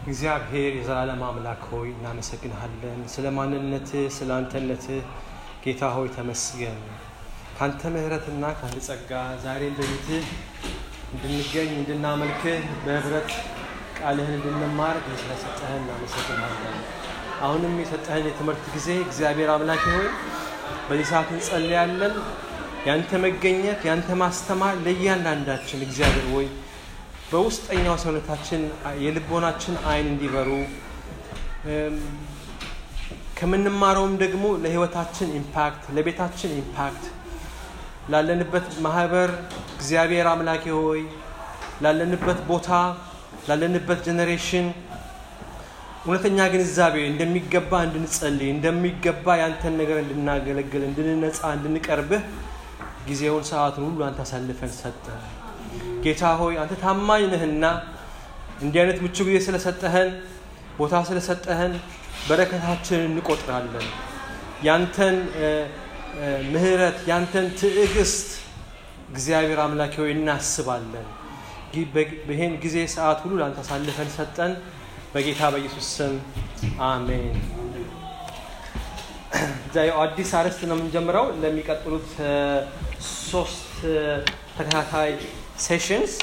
እግዚአብሔር የዘላለም አምላክ ሆይ እናመሰግንሃለን ስለማንነትህ ስላንተነትህ ጌታ ሆይ ተመስገን ካንተ ምህረትና ካንተ ጸጋ ዛሬ በቤትህ እንድንገኝ እንድናመልክህ በህብረት ቃልህን እንድንማር ስለሰጠህን እናመሰግንሃለን አሁንም የሰጠህን የትምህርት ጊዜ እግዚአብሔር አምላክ ሆይ በዚህ ሰዓት እንጸልያለን ያንተ መገኘት ያንተ ማስተማር ለእያንዳንዳችን እግዚአብሔር ሆይ በውስጠኛው ሰውነታችን የልቦናችን አይን እንዲበሩ ከመንማረውም ደግሞ ለህይወታችን ኢምፓክት ለቤታችን ኢምፓክት ላለንበት ማህበር እግዚአብሔር አምላክ ሆይ ላለንበት ቦታ ላለንበት ጄኔሬሽን እውነተኛ ግንዛቤ እንደሚገባ እንድንጸልይ እንደሚገባ ያንተን ነገር እንድናገለግል እንድንነጻ እንድንቀርብህ ጊዜውን ሰዓቱን ሁሉ አንተ አሳልፈን ሰጠህ ጌታ ሆይ አንተ ታማኝ ነህና እንዲህ አይነት ምቹ ጊዜ ስለሰጠህን ቦታ ስለሰጠህን በረከታችንን እንቆጥራለን ያንተን ምህረት ያንተን ትዕግስት እግዚአብሔር አምላክ ሆይ እናስባለን በይሄን ጊዜ ሰዓት ሁሉ ላንተ አሳልፈን ሰጠን በጌታ በኢየሱስ ስም አሜን ዛሬ አዲስ አርዕስት ነው የምንጀምረው ለሚቀጥሉት 3 ተከታታይ ሴሽንስ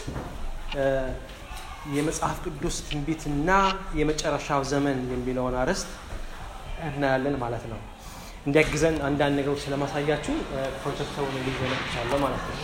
የመጽሐፍ ቅዱስ ትንቢትና የመጨረሻው ዘመን የሚለውን አርዕስት እናያለን ማለት ነው እንዲያግዘን አንዳንድ ነገሮች ስለማሳያችሁ ፕሮጀክተሩን እንዲዘለቅቻለሁ ማለት ነው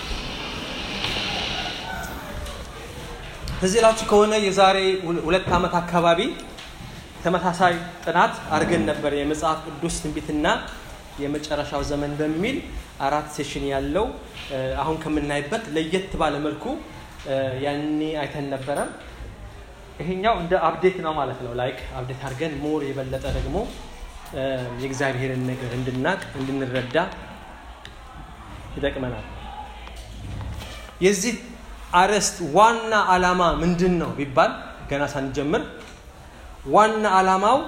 እዚህ ላችሁ ከሆነ የዛሬ 2 ዓመት አካባቢ ተመሳሳይ ጥናት አድርገን ነበር የመጽሐፍ ቅዱስ ትንቢትና የመጨረሻው ዘመን በሚል 4 ሴሽን ያለው አሁን ከምናይበት ለየት ባለ መልኩ ያኔ አይተን ነበር ይሄኛው እንደ አፕዴት ነው ማለት ነው ላይክ አፕዴት አድርገን ሞር የበለጠ ደግሞ የእግዚአብሔርን ነገር እንድናቅ እንድንረዳ ይጠቅመናል የዚህ አርዕስት ዋና ዓላማ ምንድነው ቢባል ገና ሳንጀምር ዋና ዓላማው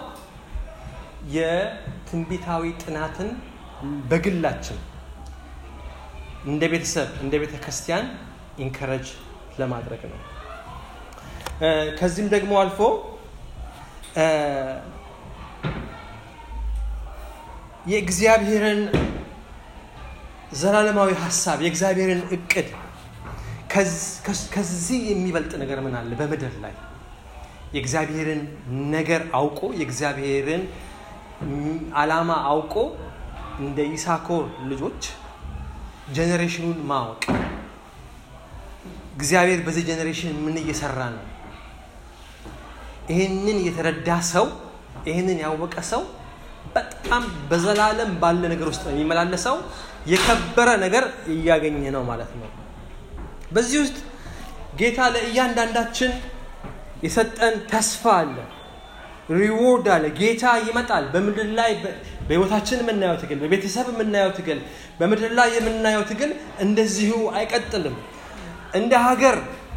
የትንቢታዊ ጥናትን በግላችን እንደ ቤተሰብ እንደ ቤተክርስቲያን ኢንከሬጅ ለማድረግ ነው ከዚህም ደግሞ አልፎ የእግዚአብሔርን ዘላለማዊ ሐሳብ የእግዚአብሔርን እቅድ ከዚህ የሚበልጥ ነገር ምን አለ በመድረክ ላይ የእግዚአብሔርን ነገር አውቆ የእግዚአብሔርን ዓላማ አውቆ እንደ ይሳኮር ልጆች ጄኔሬሽኑን ማወቅ እግዚአብሔር በዚህ ጄኔሬሽን ምን እየሰራ ነው ይሄንን የተረዳ ሰው ይሄንን ያወቀ ሰው በጣም በዘላለም ባለ ነገር ውስጥ የሚመላለሰው የከበረ ነገር እያገኘ ነው ማለት ነው በዚህ ውስጥ ጌታ ለእያንዳንዳችን የሰጠን ተስፋ አለ ሪዋርድ አለ ጌታ ይመጣል በመድር ላይ በህይወታችን የምናየው ትግል በቤተሰብ የምናየው ትግል በመድር ላይ የምናየው ትግል እንደዚሁ አይቀጥልም እንደ ሀገር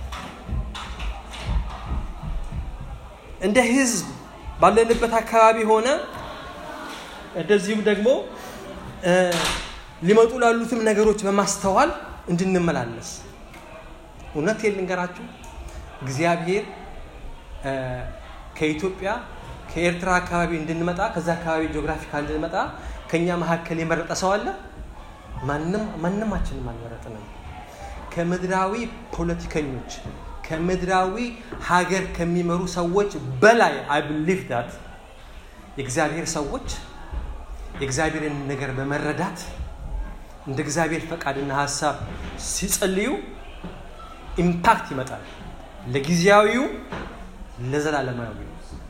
እንደ ህዝብ ባለንበት አካባቢ ሆነ እንደዚሁ ደግሞ ሊመጡ ላሉትም ነገሮች በማስተዋል እንድንመላለስ እውነት ልንገራችሁ እግዚአብሔር ከኢትዮጵያ ከኤርትራ አካባቢ እንድንመጣ ከዛ አካባቢ ጂኦግራፊካሊ እንድንመጣ ከኛ መሐከል የመረጠ ሰው አለ ማንነማችንም አልመረጥንም ከምድራዊ ፖለቲከኞች ከምድራዊ ሀገር ከሚመሩ ሰዎች በላይ I believe that የእግዚአብሔር ሰዎች የእግዚአብሔርን ነገር በመረዳት እንደ እግዚአብሔር ፈቃድና ሐሳብ ሲጸልዩ ኢምፓክት ይመጣል ለጊዜያዊው ለዘላለማዊው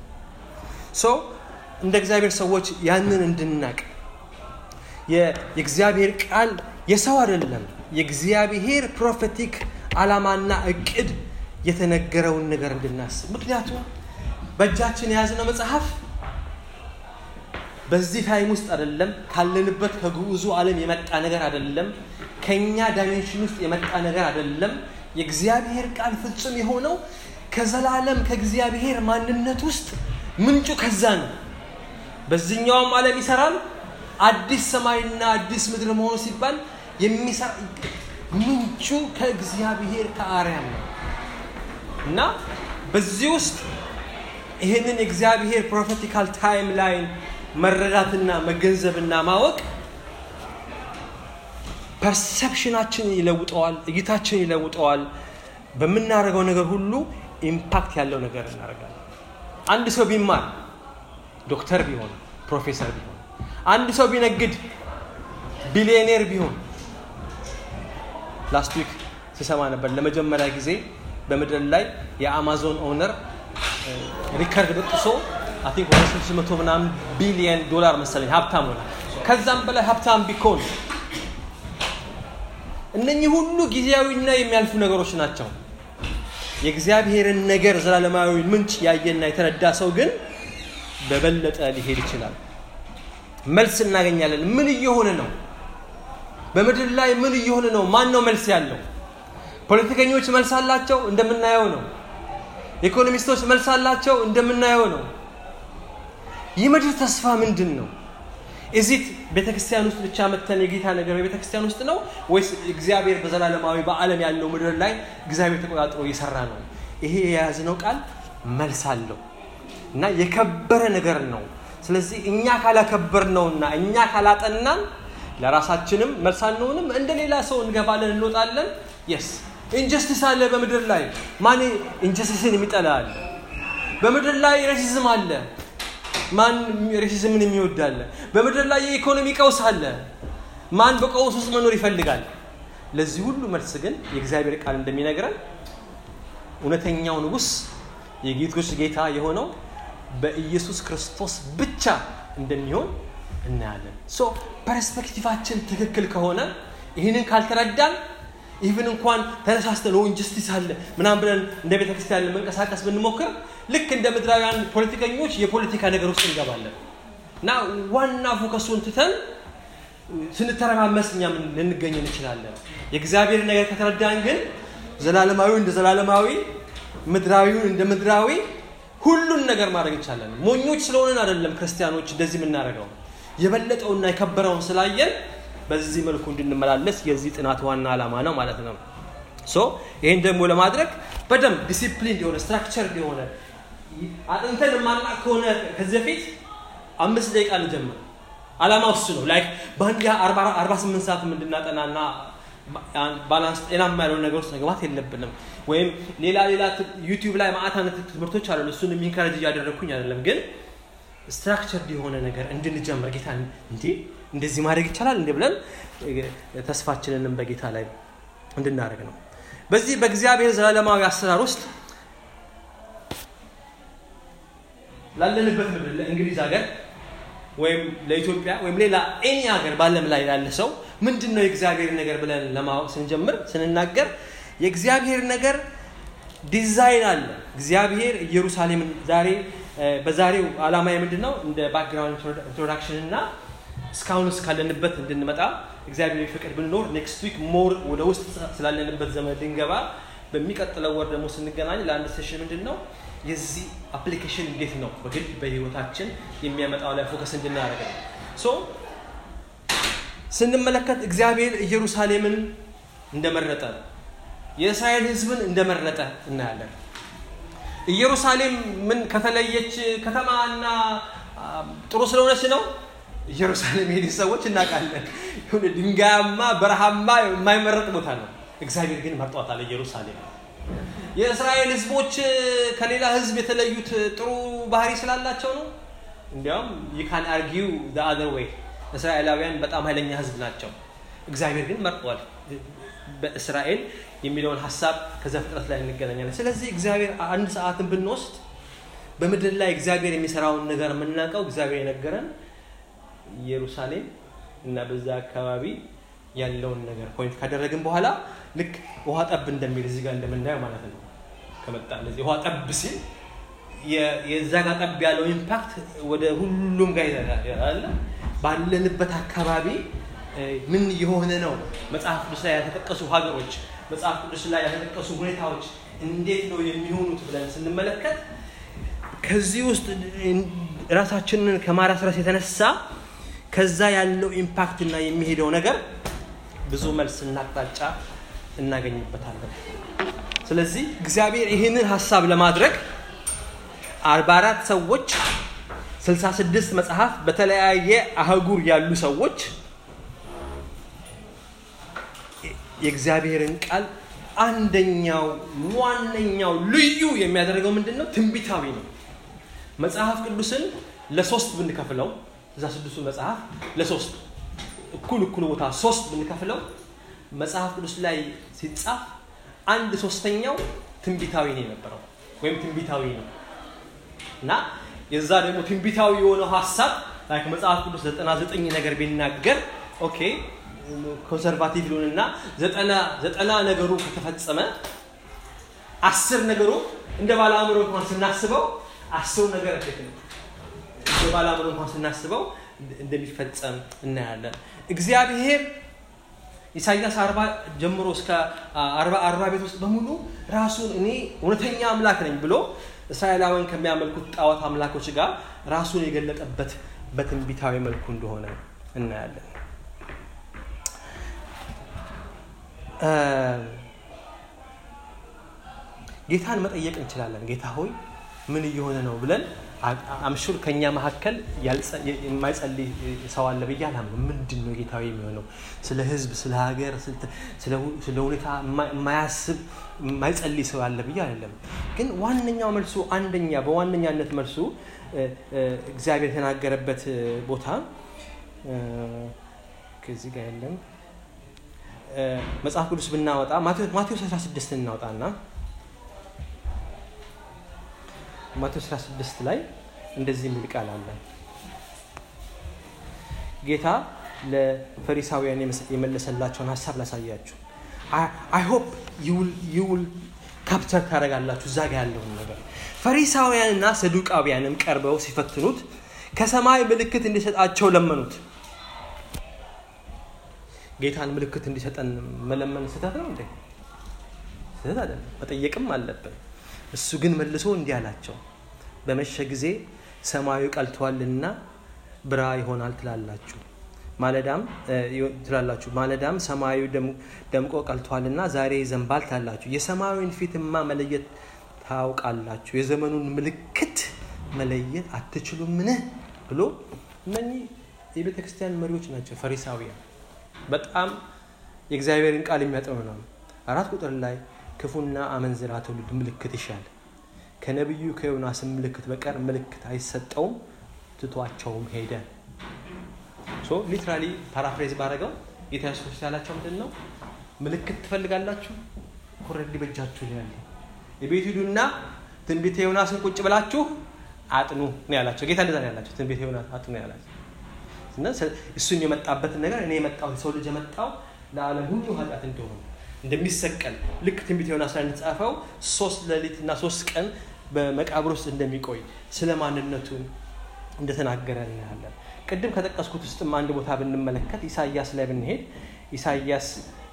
እንደ እግዚአብሔር ሰዎች ያንን እንድናቅ የእግዚአብሔር ቃል የሰው አይደለም የእግዚአብሔር ፕሮፌቲክ ዓላማና እቅድ የተነገረውን ነገር እንድናስብ ምክንያቱም በእጃችን የያዝነው መጽሐፍ በዚህ ታይም ውስጥ አይደለም ካለንበት ከግዑዙ ዓለም የመጣ ነገር አይደለም ከኛ ዳይሜንሽን ውስጥ የመጣ ነገር አይደለም የእግዚአብሔር ቃል ፍጹም የሆነው ከዘላለም ከእግዚአብሔር ማንነት ውስጥ ምንጩ ከዛ ነው በዚህኛው ዓለም ይሰራል አዲስ ሰማይና አዲስ ምድር መሆኑ ሲባል የሚሰራ ምንጩ ከእግዚአብሔር ከአርያም ነው እና በዚህ ውስጥ ይሄንን እግዚአብሔር ፕሮፌቲካል ታይም ላይን መረዳትና መገንዘብና ማወቅ ፐርሰፕሽናችን ይለውጠዋል፣ እይታችን ይለውጠዋል። በመናረጋው ነገር ሁሉ ኢምፓክት ያለው ነገር እናደርጋለን። አንድ ሰው ቢማር ዶክተር ቢሆን ፕሮፌሰር ቢሆን አንድ ሰው ቢነግድ ቢሊዮኔር ቢሆን ላስት ዊክ ሲሰማ ነበር ለመጀመሪያ ጊዜ በመድረክ ላይ የአማዞን ኦነር ሪከርድ በጥሶ አይ ቲንክ ወደ 600 ምናምን ቢሊዮን ዶላር መሰለኝ ሀብታም ሆነ። ከዛም በላይ ሀብታም ቢሆን እነኚህ ሁሉ ጊዜያዊና የሚያልፉ ነገሮች ናቸው። የእግዚአብሔርን ነገር ዘላለማዊ ምንጭ ያየና የተረዳ ሰው ግን በበለጠ ሊሄድ ይችላል። መልስ እናገኛለን። ምን እየሆነ ነው? በመድረክ ላይ ምን እየሆነ ነው? ማን ነው መልስ ያለው? ፖለቲከኞች መልስ አላቸው እንደምናየው ነው። ኢኮኖሚስቶች መልስ አላቸው እንደምናየው ነው። የምድር ተስፋ ምንድነው? እዚት ቤተክርስቲያን ውስጥ ብቻ መተን የጌታ ነገር በቤተክርስቲያን ውስጥ ነው ወይስ እግዚአብሔር በዘላለማዊ በዓለም ያለው ምድር ላይ እግዚአብሔር ተቆጣጥሮ እየሰራ ነው? ይሄ የያዝነው ቃል መልስ አለው እና የከበረ ነገር ነው። ስለዚህ እኛ ካላከበርነውና እኛ ካላጠናን ለራሳችንም መልስ አንሆንም። እንደሌላ ሰው እንገባለን እንወጣለን። yes ኢንጀስቲስ አለ በመድር ላይ። ማን ኢንጀስቲስን የሚጠላል? በመድር ላይ ሬሲዝም አለ። ማን ሬሲዝምን የሚወዳል? በመድር ላይ የኢኮኖሚ ቀውስ አለ። ማን በቀውስ ውስጥ መኖር ይፈልጋል? ለዚህ ሁሉ መልስ ግን የእግዚአብሔር ቃል እንደሚነግረን እውነተኛው ንጉስ የጌቶች ጌታ የሆነው በኢየሱስ ክርስቶስ ብቻ እንደሚሆን እናያለን። ሶ ፐርስፔክቲቫችን ትክክል ከሆነ ይሄንን ካልተረዳን ኢቭን እንኳን ተነሳስተን ኢንጀስቲስ አለ ምናምን ብለን እንደ ቤተክርስቲያን ለመንቀሳቀስ ብንሞክር ልክ እንደ ምድራውያን ፖለቲከኞች የፖለቲካ ነገር ውስጥ እንገባለን እና ዋና ፎከሱን ትተን ስንተረማመስ እኛም ልንገኝ እንችላለን። የእግዚአብሔር ነገር ከተረዳን ግን ዘላለማዊ እንደ ዘላለማዊ ምድራዊውን እንደ ምድራዊ ሁሉን ነገር ማድረግ ይቻላል። ሞኞች ስለሆነን አይደለም ክርስቲያኖች እንደዚህ የምናደርገው፣ የበለጠውና የከበረውን ስላየን በዚህ መልኩ እንድንመላለስ የዚህ ጥናት ዋና ዓላማ ነው ማለት ነው። ሶ ይሄን ደግሞ ለማድረግ በደም ዲሲፕሊን የሆነ ስትራክቸር የሆነ አጥንተን ማናቅ ከሆነ ከዚህ በፊት 5 ደቂቃ ልጀምር። ዓላማው እሱ ነው። ላይክ ባንድ 48 ሰዓት እንድናጠናና ባላንስ ጤናማ ያለው ነገር ውስጥ መግባት የለብንም። ወይም ሌላ ዩቲዩብ ላይ ማአታነት ትምህርቶች አሉ እሱን ኢንካሬጅ ያደረኩኝ አይደለም፣ ግን ስትራክቸርድ የሆነ ነገር እንድንጀምር ጌታ እንደዚህ ማድረግ ይቻላል እንዴ ብለን ተስፋችንንም በጌታ ላይ እንድናደርግ ነው። በዚህ በእግዚአብሔር ዘላለማዊ አሰራር ውስጥ ላለንበት ምድር ለእንግሊዝ ሀገር ወይም ለኢትዮጵያ ወይም ሌላ ኤኒ ሀገር ባለም ላይ ያለ ሰው ምንድነው የእግዚአብሔር ነገር ብለን ለማወቅ ስንናገር የእግዚአብሔር ነገር ዲዛይን አለ። እግዚአብሔር ኢየሩሳሌምን በዛሬው ዓላማዬ ምንድነው እንደ ባክግራውንድ ኢንትሮዳክሽን እና እስካሁን እስካለንበት እንድንመጣ እግዚአብሔር ፍቅር ብንኖር ኔክስት ዊክ ሞር ወደ ውስጥ ስላለንበት ዘመን ድንገባ በሚቀጥለው ወር ደግሞ ስንገናኝ ለአንድ ሴሽን ምንድነው የዚህ አፕሊኬሽን እንዴት ነው በግል በህይወታችን የሚያመጣው ላይ ፎከስ እንድናደርግ ነው። ሶ ስንመለከት እግዚአብሔር ኢየሩሳሌምን እንደመረጠ የእስራኤል ህዝብን እንደመረጠ እናያለን። ኢየሩሳሌም ምን ከተለየች ከተማና ጥሩ ስለሆነች ነው ኢየሩሳሌም ሄዱ ሰዎች እናቃለን። የሆነ ድንጋያማ በረሃማ የማይመረጥ ቦታ ነው። እግዚአብሔር ግን መርጧታል ኢየሩሳሌም። የእስራኤል ህዝቦች ከሌላ ህዝብ የተለዩት ጥሩ ባህሪ ስላላቸው ነው? እንዲያውም you can argue the other way እስራኤላውያን በጣም ኃይለኛ ህዝብ ናቸው። እግዚአብሔር ግን መርጧል በእስራኤል የሚለውን ሐሳብ ከዘፍጥረት ላይ እንገናኛለን። ስለዚህ እግዚአብሔር አንድ ሰዓትን ብንወስድ በመድር ላይ እግዚአብሔር የሚሰራውን ነገር የምናውቀው እግዚአብሔር የነገረን ኢየሩሳሌም እና በዛ አካባቢ ያለውን ነገር ፖይንት ካደረግን በኋላ ልክ ውሃ ጠብ እንደሚል እዚህ ጋር እንደምናየው ማለት ነው። ከመጣ ለዚህ ውሃ ጠብ ሲል የዛ ጋር ጠብ ያለው ኢምፓክት ወደ ሁሉም ጋር ይዘራል። ባለንበት አካባቢ ምን የሆነ ነው? መጽሐፍ ቅዱስ ላይ የተጠቀሱ ሀገሮች፣ መጽሐፍ ቅዱስ ላይ የተጠቀሱ ሁኔታዎች እንዴት ነው የሚሆኑት ብለን ስንመለከት ከዚህ ውስጥ ራሳችንን ከማራስረስ የተነሳ ከዛ ያለው ኢምፓክት እና የሚሄደው ነገር ብዙ መልስና አቅጣጫ እናገኝበታለን። ስለዚህ እግዚአብሔር ይሄንን ሐሳብ ለማድረግ 44 ሰዎች 66 መጽሐፍ በተለያየ አህጉር ያሉ ሰዎች የእግዚአብሔርን ቃል አንደኛው ዋነኛው ልዩ የሚያደርገው ምንድነው? ትንቢታዊ ነው። መጽሐፍ ቅዱስን ለሶስት ብንከፍለው እዛ ስድስቱ መጽሐፍ ለሶስት እኩል ቦታ ሶስት ብንከፍለው መጽሐፍ ቅዱስ ላይ ሲጻፍ 1/3 ትንቢታዊ ነው የነበረው ወይም ትንቢታዊ ነው እና የዛ ደግሞ ትንቢታዊ የሆነው ሐሳብ ላይክ መጽሐፍ ቅዱስ 99 ነገር ቢናገር ኦኬ ኮንሰርቫቲቭ ሊሆንና 90 ነገሩ ከተፈጸመ 10 ነገሩ እንደ ባለአእምሮ እንኳን ስናስበው 10 ነገር አይደለም እንደ ባለአእምሮ እንኳን ስናስበው እንደሚፈጸም እናያለን። እግዚአብሔር ኢሳይያስ 40 ጀምሮ እስከ 40 ቤት ውስጥ በሙሉ ራሱን እኔ እውነተኛ አምላክ ነኝ ብሎ እስራኤላውያን ከሚያመልኩት ጣዖት አምላኮች ጋር ራሱን የገለጠበት በትንቢታዊ መልኩ እንደሆነ እናያለን። ጌታን መጠየቅ እንችላለን። ጌታ ሆይ ምን እየሆነ ነው ብለን አምሹር ከኛ መሐከል የማይጸልይ ሰው አለ ብያለሁ። ምንድነው ጌታው የሚሆነው? ስለ ህዝብ፣ ስለ ሀገር፣ ስለ ሁኔታ የማያስብ የማይጸልይ ሰው አለ ብያለሁ። ግን ዋነኛው መልሱ በዋነኛነት መልሱ እግዚአብሔር የተናገረበት ቦታ ከዚህ ጋር ያለን መጽሐፍ ቅዱስ ብናወጣ ማቴዎስ 16 እናወጣና ማቴዎስ 16 ላይ እንደዚህ የሚል ቃል አለ። ጌታ ለፈሪሳውያን የመለሰላቸውን ሐሳብ ላሳያችሁ። I hope you will capture ታረጋላችሁ እዛ ጋር ያለውን ነገር። ፈሪሳውያንና ሰዱቃውያንም ቀርበው ሲፈትኑት ከሰማይ ምልክት እንዲሰጣቸው ለመኑት። ጌታን ምልክት እንዲሰጠን መለመን ስህተት ነው እንዴ? ስህተት አይደለም፣ መጠየቅም አለብን። እሱ ግን መልሶ እንዲህ አላቸው፣ በመሸ ጊዜ ሰማዩ ቀልቷልና ብራ ይሆናል ትላላችሁ፣ ማለዳም ሰማዩ ደምቆ ቀልቷልና ዛሬ ይዘንባል ትላላችሁ። የሰማዩን ፊትማ መለየት ታውቃላችሁ፣ የዘመኑን ምልክት መለየት አትችሉምን ብሎ እነኚህ የቤተ ክርስቲያን መሪዎች ናቸው ፈሪሳውያን። በጣም የእግዚአብሔርን ቃል የሚያጠኑ ነው። 4 ቁጥር ላይ ክፉና አመንዝራ ትውልድ ምልክት ይሻል፣ ከነብዩ ከዮናስ ምልክት በቀር ምልክት አይሰጠውም፣ ትቷቸውም ሄደ። ሊትራሊ ፓራፍሬዝ ባረጋው ጌታ ኢየሱስ ያላቸው ምንድነው? ምልክት ትፈልጋላችሁ? ኦሬዲ በእጃችሁ ላይ ያለ የቤቱ ሂዱና ትንቢተ ዮናስን ቁጭ ብላችሁ አጥኑ ነው ያላቸው። ጌታ እንደዛ ነው ያላቸው። ትንቢተ ዮናስ አጥኑ ያላቸው እና እሱን የመጣበት ነገር እኔ የመጣው ሰው ልጅ የመጣው ለዓለም ሁሉ ኃጢአት እንደሆነ እንደሚሰቀል ልክ ትንቢተ ዮናስ ላይ እንደተጻፈው 3 ሌሊትና 3 ቀን በመቃብር ውስጥ እንደሚቆይ ስለማንነቱ እንደተናገረ እናያለን። ቅድም ከጠቀስኩት ውስጥም አንድ ቦታ ብንመለከት ኢሳይያስ ላይ ብንሄድ ኢሳይያስ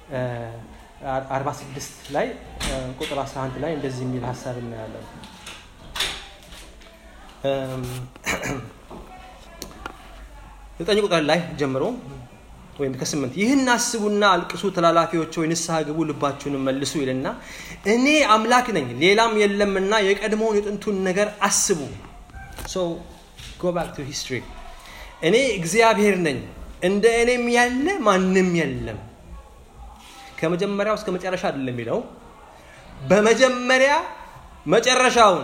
46 ላይ ቁጥር 11 ላይ እንደዚህ የሚል ሐሳብ እናያለን። 9 ቁጥር ላይ ጀምሮ ወይም ከ8 ይህን አስቡና አልቅሱ ተላላፊዎች ሆይ ንስሐ ግቡ ልባችሁንም መልሱ ይልና እኔ አምላክ ነኝ ሌላም የለምና የቀድሞውን የጥንቱን ነገር አስቡ። so go back to history። እኔ እግዚአብሔር ነኝ እንደ እኔም ያለ ማንም የለም። ከመጀመሪያው እስከ መጨረሻ አይደለም የሚለው፣ በመጀመሪያ መጨረሻውን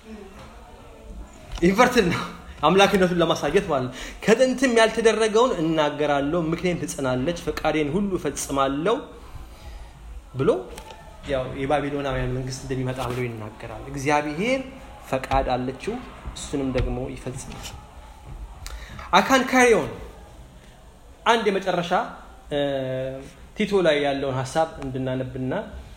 ኢንቨርትድ ነው አምላክነቱን ለማሳየት ማለት። ከጥንትም ያልተደረገውን እናገራለሁ፣ ምክንያት ትጸናለች፣ ፈቃዴን ሁሉ እፈጽማለሁ ብሎ ያው የባቢሎናውያን መንግስት እንደሚመጣ ብሎ ይናገራል። እግዚአብሔር ፈቃድ አለችው፣ እሱንም ደግሞ ይፈጽማል። አካን ካሪዮን አንድ የመጨረሻ ቲቶ ላይ ያለውን ሐሳብ እንድናነብና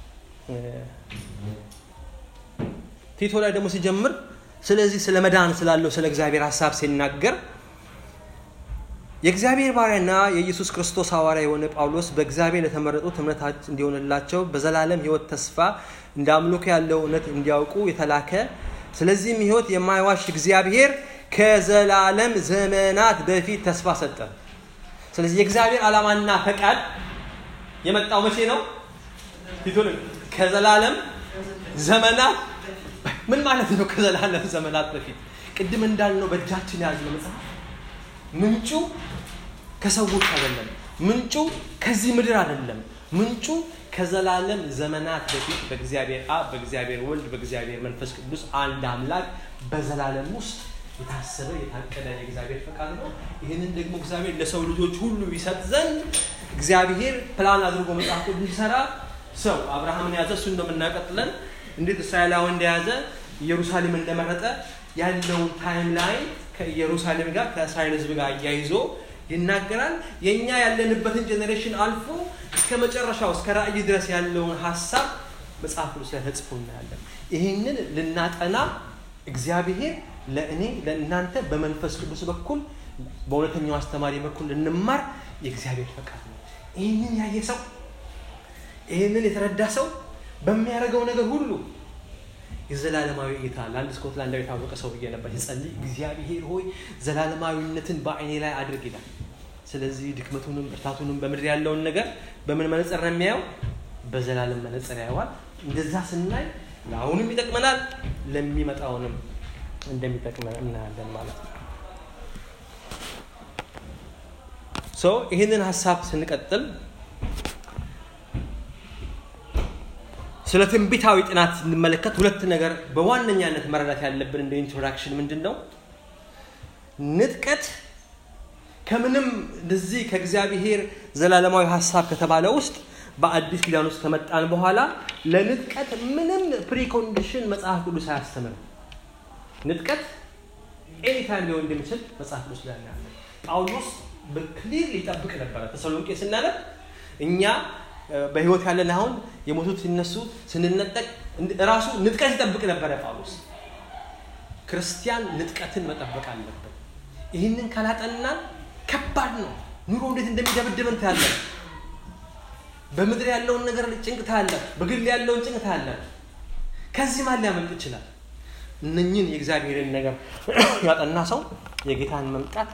ቲቶ ላይ ደግሞ ሲጀምር ስለዚህ ስለ መዳን ስላለው ስለ እግዚአብሔር ሐሳብ ሲናገር የእግዚአብሔር ባሪያና የኢየሱስ ክርስቶስ ሐዋርያ የሆነ ጳውሎስ በእግዚአብሔር ለተመረጡት እምነታቸው እንዲሆንላቸው በዘላለም ሕይወት ተስፋ እንዳምልኮ ያለው እውነት እንዲያውቁ የተላከ ስለዚህም ሕይወት የማይዋሽ እግዚአብሔር ከዘላለም ዘመናት በፊት ተስፋ ሰጠ። ስለዚህ የእግዚአብሔር ዓላማና ፈቃድ የመጣው መቼ ነው? ቲቶ ከዘላለም ዘመናት ምን ማለት ነው? ከዘላለም ዘመናት በፊት ቅድም እንዳልነው በእጃችን ያዝነው መጽሐፍ ምንጩ ከሰዎች አይደለም። ምንጩ ከዚህ ምድር አይደለም። ምንጩ ከዘላለም ዘመናት በፊት በእግዚአብሔር አብ፣ በእግዚአብሔር ወልድ፣ በእግዚአብሔር መንፈስ ቅዱስ አንድ አምላክ በዘላለም ውስጥ የታሰበ የታቀደ የእግዚአብሔር ፈቃድ ነው። ይህንን ደግሞ እግዚአብሔር ለሰው ልጆች ሁሉ ይሰጥ ዘንድ እግዚአብሔር ፕላን አድርጎ መጽሐፍ ቅዱስ እንዲሰራ ሰው አብርሃምን ያዘ። እሱን ነው የምናቀጥለን። እንዴት እስራኤላዊ እንደያዘ ኢየሩሳሌም እንደመረጠ ያለውን ታይም ላይን ከኢየሩሳሌም ጋር ከእስራኤል ሕዝብ ጋር ያይዞ ይናገራል። የኛ ያለንበትን ጄኔሬሽን አልፎ እስከ መጨረሻው እስከ ራእይ ድረስ ያለውን ሐሳብ መጽሐፍ ቅዱስ ላይ ተጽፎ እናያለን። ይሄንን ልናጠና እግዚአብሔር ለእኔ ለእናንተ በመንፈስ ቅዱስ በኩል በእውነተኛው አስተማሪ በኩል እንማር የእግዚአብሔር ፈቃድ ነው። ይሄንን ያየ ሰው ይሄንን የተረዳ ሰው በሚያደርገው ነገር ሁሉ የዘላለማዊ እይታ ለአንድ ስኮትላንዳዊ የታወቀ ሰው ብዬ ነበር ሲጸልይ እግዚአብሔር ሆይ ዘላለማዊነትን በአይኔ ላይ አድርግ ይላል። ስለዚህ ድክመቱንም ብርታቱንም በምድር ያለውን ነገር በምን መነጽር ነው የሚያየው? በዘላለም መነጽር ያየዋል። እንደዛ ስናይ ለአሁንም ይጠቅመናል፣ ለሚመጣውንም እንደሚጠቅመን እናያለን ማለት ነው። ይህንን ሐሳብ ስንቀጥል ስለ ትንቢታዊ ጥናት እንመለከት። ሁለት ነገር በዋነኛነት መረዳት ያለብን እንደ ኢንትሮዳክሽን ምንድነው? ንጥቀት ከምንም እንደዚህ ከእግዚአብሔር ዘላለማዊ ሐሳብ ከተባለ ውስጥ በአዲስ ኪዳን ውስጥ ከመጣን በኋላ ለንጥቀት ምንም ፕሪኮንዲሽን መጽሐፍ ቅዱስ አያስተምርም። ንጥቀት ኤኒታይም ሊሆን እንደሚችል መጽሐፍ ቅዱስ ላይ ያለ ጳውሎስ በክሊር ሊጠብቅ ነበር። ተሰሎንቄ ስናነብ እኛ በህይወት ያለን አሁን የሞቱት ሲነሱ ስንነጠቅ ራሱ ንጥቀት ይጠብቅ ነበር ጳውሎስ። ክርስቲያን ንጥቀትን መጠበቅ አለበት። ይህንን ካላጠናን ከባድ ነው። ኑሮ እንዴት እንደሚደብድበን ታያለህ። በምድር ያለውን ነገር ጭንቅ ታያለህ፣ በግል ያለውን ጭንቅ ታያለህ። ከዚህ ማን ሊያመልጥ ይችላል? እነኚህን የእግዚአብሔርን ነገር ያጠና ሰው የጌታን መምጣት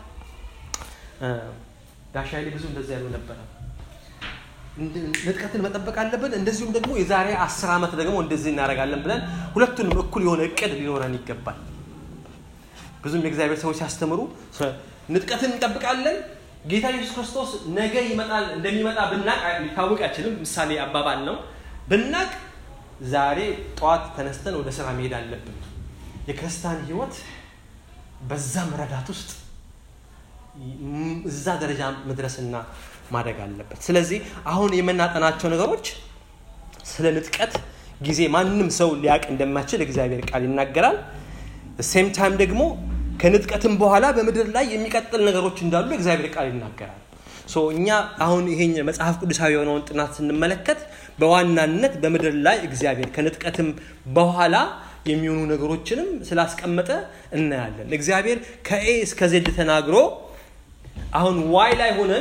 ዳሻይሊ ብዙ እንደዚህ ያለው ነበር። ንጥቀትን መጠበቅ አለብን። እንደዚሁም ደግሞ የዛሬ 10 ዓመት ደግሞ እንደዚህ እናደርጋለን ብለን ሁለቱንም እኩል የሆነ እቅድ ሊኖረን ይገባል። ብዙም የእግዚአብሔር ሰዎች ሲያስተምሩ ንጥቀትን እንጠብቃለን። ጌታ ኢየሱስ ክርስቶስ ነገ ይመጣል እንደሚመጣ ብናቅ ሊታወቅ አይችልም። ምሳሌ አባባል ነው። ብናቅ ዛሬ ጧት ተነስተን ወደ ስራ መሄድ አለብን። የክርስቲያን ህይወት በዛ መረዳት ውስጥ እዛ ደረጃ መድረስና ማደግ አለበት። ስለዚህ አሁን የምናጠናቸው ነገሮች ስለ ንጥቀት ጊዜ ማንንም ሰው ሊያቅ እንደማይችል እግዚአብሔር ቃል ይናገራል። ሴም ታይም ደግሞ ከንጥቀትም በኋላ በምድር ላይ የሚቀጥል ነገሮች እንዳሉ እግዚአብሔር ቃል ይናገራል። እኛ አሁን ይሄን መጽሐፍ ቅዱሳዊ የሆነውን ጥናት ስንመለከት በዋናነት በምድር ላይ እግዚአብሔር ከንጥቀትም በኋላ የሚሆኑ ነገሮችንም ስላስቀመጠ እናያለን። እግዚአብሔር ከኤ እስከ ዜድ ተናግሮ አሁን ዋይ ላይ ሆነን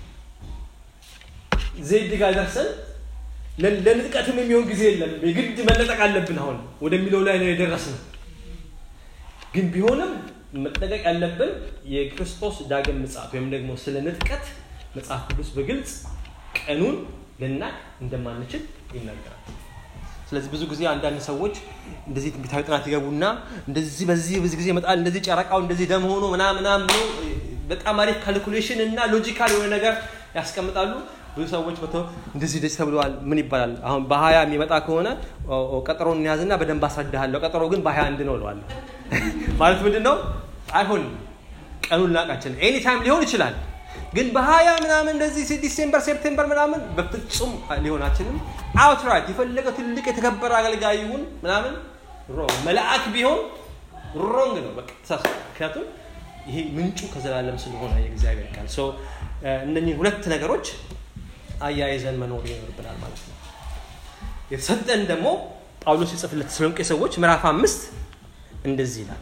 ዜድ ጋር ደርሰን ለንጥቀትም የሚሆን ጊዜ የለም፣ የግድ መለጠቅ አለብን አሁን ወደሚለው ላይ ነው የደረስነው። ግን ቢሆንም መጠንቀቅ ያለብን የክርስቶስ ዳግም ምጽአት ወይም ደግሞ ስለ ንጥቀት መጽሐፍ ቅዱስ በግልጽ ቀኑን ልናቅ እንደማንችል ይናገራል። ስለዚህ ብዙ ጊዜ አንዳንድ ሰዎች እንደዚህ ትንቢታዊ ጥናት ይገቡና እንደዚህ በዚህ ጊዜ ይመጣል፣ እንደዚህ ጨረቃው እንደዚህ ደም ሆኖ ምናምን ብሎ በጣም አሪፍ ካልኩሌሽን እና ሎጂካል የሆነ ነገር ያስቀምጣሉ። ብዙ ሰዎች እንደዚህ ተብሏል ምን ይባላል? አሁን በ20 የሚመጣ ከሆነ ቀጠሮን እንያዝና በደንብ አስረዳሃለሁ፣ ቀጠሮ ግን በ21 ነው እለዋለሁ። ማለት ምንድነው? አይሆንም። ቀኑን ላቃችን ኤኒ ታይም ሊሆን ይችላል፣ ግን በ20 ምናምን እንደዚህ ዲሴምበር ሴፕቴምበር ምናምን በፍጹም ሊሆናችንም አውትራይት የፈለገ ትልቅ የተከበረ አገልጋይ ይሁን ምናምን መልአክ ቢሆን ሮንግ ነው በቃ ተሳስ። ምክንያቱም ይሄ ምንጩ ከዘላለም ስለሆነ የእግዚአብሔር ቃል እነኚህ ሁለት ነገሮች አያይዘን መኖር ይኖርብናል ማለት ነው። የተሰጠን ደግሞ ጳውሎስ የጻፈለት ተሰሎንቄ ሰዎች ምዕራፍ 5 እንደዚህ ይላል።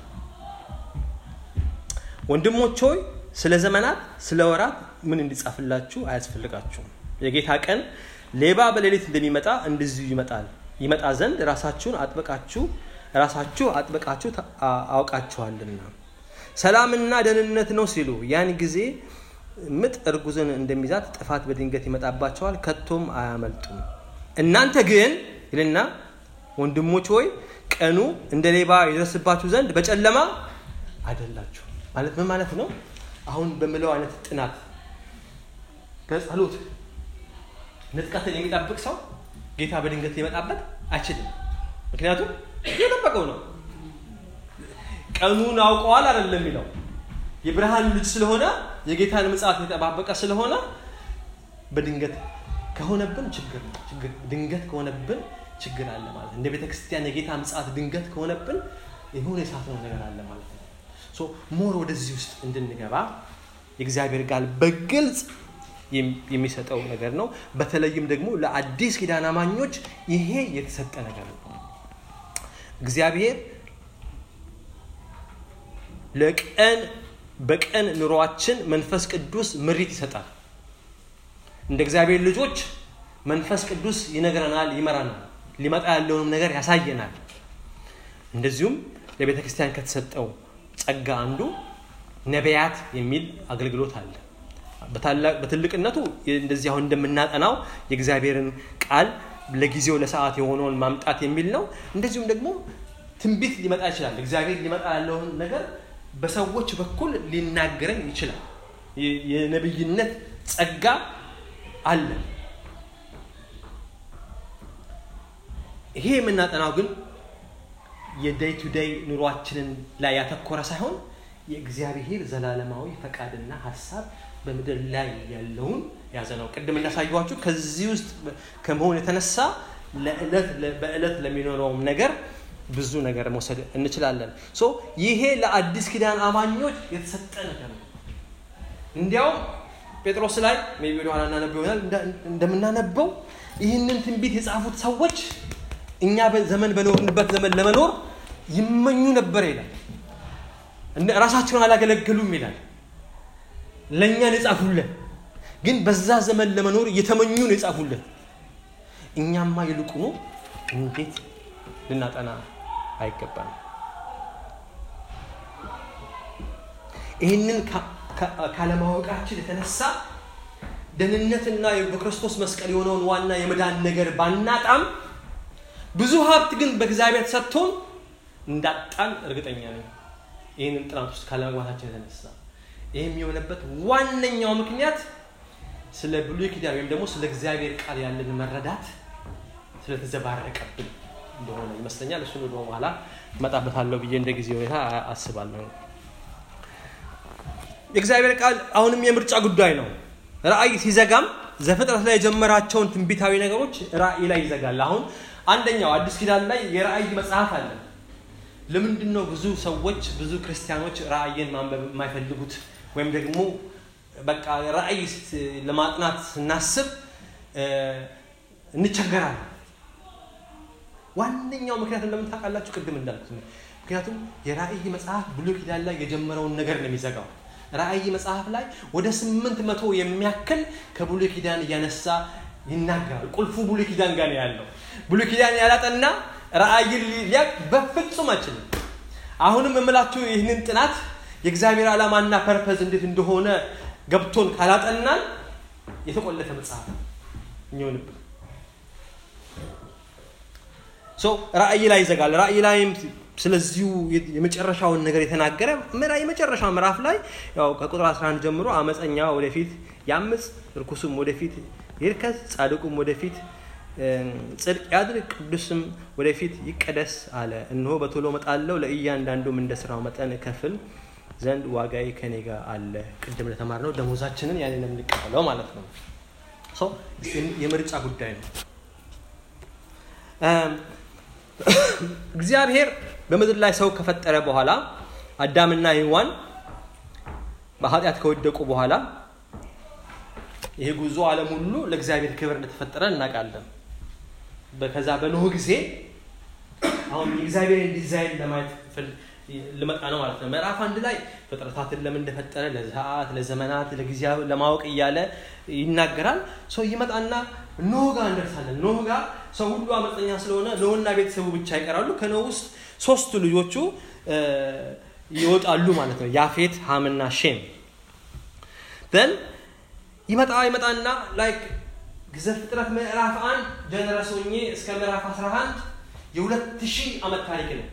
ወንድሞች ሆይ ስለ ዘመናት ስለ ወራት ምን እንዲጻፍላችሁ አያስፈልጋችሁም። የጌታ ቀን ሌባ በሌሊት እንደሚመጣ እንደዚሁ ይመጣ ዘንድ ራሳችሁ አጥብቃችሁ አውቃችኋልና። ሰላምና ደህንነት ነው ሲሉ ያን ጊዜ ምጥ እርጉዝን እንደሚዛት ጥፋት በድንገት ይመጣባቸዋል፣ ከቶም አያመልጡም። እናንተ ግን ይልና ወንድሞች ሆይ ቀኑ እንደ ሌባ ይደርስባችሁ ዘንድ በጨለማ አይደላችሁ ማለት ምን ማለት ነው? አሁን በመለው አይነት ጥናት ከጸሎት ንጥቀትን የሚጠብቅ ሰው ጌታ በድንገት ሊመጣበት አይችልም። ምክንያቱም የጠበቀው ነው። ቀኑን አውቀዋል አይደለም የሚለው የብርሃን ልጅ ስለሆነ የጌታን ምጽአት የተጠባበቀ ስለሆነ በድንገት ከሆነብን ችግር ድንገት ከሆነብን ችግር አለ ማለት እንደ ቤተክርስቲያን የጌታ ምጽአት ድንገት ከሆነብን የሆነ የሳትነው ነገር አለ ማለት ነው። ሶ ሞር ወደዚህ ውስጥ እንድንገባ የእግዚአብሔር ቃል በግልጽ የሚሰጠው ነገር ነው። በተለይም ደግሞ ለአዲስ ኪዳን አማኞች ይሄ የተሰጠ ነገር ነው። እግዚአብሔር በቀን ኑሯችን መንፈስ ቅዱስ ምሪት ይሰጣል። እንደ እግዚአብሔር ልጆች መንፈስ ቅዱስ ይነግረናል፣ ይመራናል፣ ሊመጣ ያለውንም ነገር ያሳየናል። እንደዚሁም ለቤተ ክርስቲያን ከተሰጠው ጸጋ አንዱ ነቢያት የሚል አገልግሎት አለ። በትልቅነቱ እንደዚህ አሁን እንደምናጠናው የእግዚአብሔርን ቃል ለጊዜው ለሰዓት የሆነውን ማምጣት የሚል ነው። እንደዚሁም ደግሞ ትንቢት ሊመጣ ይችላል። እግዚአብሔር ሊመጣ ያለውን ነገር በሰዎች በኩል ሊናገረን ይችላል። የነብይነት ጸጋ አለ። ይሄ የምናጠናው ግን የዴይ ቱ ዴይ ኑሯችንን ላይ ያተኮረ ሳይሆን የእግዚአብሔር ዘላለማዊ ፈቃድና ሐሳብ በምድር ላይ ያለውን ያዘነው። ቅድም እንዳሳየኋችሁ ከዚህ ውስጥ ከመሆን የተነሳ በእለት ለሚኖረው ነገር ብዙ ነገር መውሰድ እንችላለን። ይሄ ለአዲስ ኪዳን አማኞች የተሰጠ ነገር ነው። እንዲያውም ጴጥሮስ ላይ ሜቢ ወደኋላ እናነበው እንደምናነበው ይህንን ትንቢት የጻፉት ሰዎች እኛ በዘመን በኖርንበት ዘመን ለመኖር ይመኙ ነበር ይላል። ራሳቸውን አላገለገሉም ይላል። ለኛ የጻፉልን ግን በዛ ዘመን ለመኖር እየተመኙ ነው የጻፉልን። እኛማ ይልቁኑ እንዴት ልናጠና አይገባም? ይህንን ካለማወቃችን የተነሳ ደህንነትና በክርስቶስ መስቀል የሆነውን ዋና የመዳን ነገር ባናጣም ብዙ ሀብት ግን በእግዚአብሔር ሰጥቶን እንዳጣን እርግጠኛ ነኝ። ይህንን ጥናት ውስጥ ካለመግባታችን የተነሳ ይህም የሆነበት ዋነኛው ምክንያት ስለ ብሉይ ኪዳን ወይም ደግሞ ስለ እግዚአብሔር ቃል ያለን መረዳት ስለተዘባረቀብን እንደሆነ ይመስለኛል። እሱን ወደ በኋላ መጣበታለሁ ብዬ እንደ ጊዜ ሁኔታ አስባለሁ። የእግዚአብሔር ቃል አሁንም የምርጫ ጉዳይ ነው። ራእይ ሲዘጋም ዘፍጥረት ላይ የጀመራቸውን ትንቢታዊ ነገሮች ራእይ ላይ ይዘጋል። አሁን አንደኛው አዲስ ኪዳን ላይ የራእይ መጽሐፍ አለ። ለምንድነው ብዙ ሰዎች ብዙ ክርስቲያኖች ራእይን ማንበብ የማይፈልጉት ወይም ደግሞ በቃ ራእይ ለማጥናት ስናስብ እንቸገራለን? ዋነኛው ምክንያት ለምን ታውቃላችሁ? ቅድም እንዳልኩት ነው። ምክንያቱም የራእይ መጽሐፍ ብሉይ ኪዳን ላይ የጀመረውን ነገር ነው የሚዘጋው። ራእይ መጽሐፍ ላይ ወደ 800 የሚያክል ከብሉይ ኪዳን እያነሳ ይናገራል። ቁልፉ ብሉይ ኪዳን ጋር ነው ያለው። ብሉይ ኪዳን ያላጠና ራእይን ሊያቅ በፍጹም አይችልም። አሁንም እምላችሁ ይህንን ጥናት የእግዚአብሔር ዓላማና ፐርፐዝ እንዴት እንደሆነ ገብቶን ካላጠናን የተቆለፈ መጽሐፍ ነው። ራእይ ላይ ይዘጋል። ራእይ ላይም ስለዚሁ የመጨረሻውን ነገር የተናገረ የመጨረሻው ምዕራፍ ላይ ያው ከቁጥር 11 ጀምሮ አመፀኛ ወደፊት ያምጽ፣ ርኩስም ወደፊት ይርከስ፣ ጻድቁም ወደፊት ጽድቅ ያድርግ፣ ቅዱስም ወደፊት ይቀደስ አለ። እነሆ በቶሎ እመጣለሁ፣ ለእያንዳንዱም እንደ ስራው መጠን ከፍል ዘንድ ዋጋዬ ከኔ ጋር አለ። ቅድም ለተማርነው ደሞዛችንን ያንን እንቀበለው ማለት ነው። የምርጫ ጉዳይ ነው። እግዚአብሔር በምድር ላይ ሰው ከፈጠረ በኋላ አዳምና ሔዋን በኃጢአት ከወደቁ በኋላ ይሄ ጉዞ ዓለም ሁሉ ለእግዚአብሔር ክብር እንደተፈጠረ እናውቃለን። በከዛ በኖህ ጊዜ አሁን የእግዚአብሔርን ዲዛይን ለማየት ልመጣ ነው ማለት ነው። ምዕራፍ 1 ላይ ፍጥረታትን ለምን እንደፈጠረ ለሰዓት ለዘመናት ለጊዜው ለማወቅ እያለ ይናገራል። ሰው ይመጣና ኖህ ጋር እንደርሳለን። ኖህ ጋር ሰው ሁሉ አመፀኛ ስለሆነ ኖህና ቤተሰቡ ብቻ ይቀራሉ። ከኖህ ውስጥ 3 ልጆቹ ይወጣሉ ማለት ነው፣ ያፌት፣ ሃምና ሼም። then ይመጣና ላይክ ዘፍጥረት ምዕራፍ 1 ጀነረስ ሆኜ እስከ ምዕራፍ 11 የ2000 ዓመት ታሪክ ነው።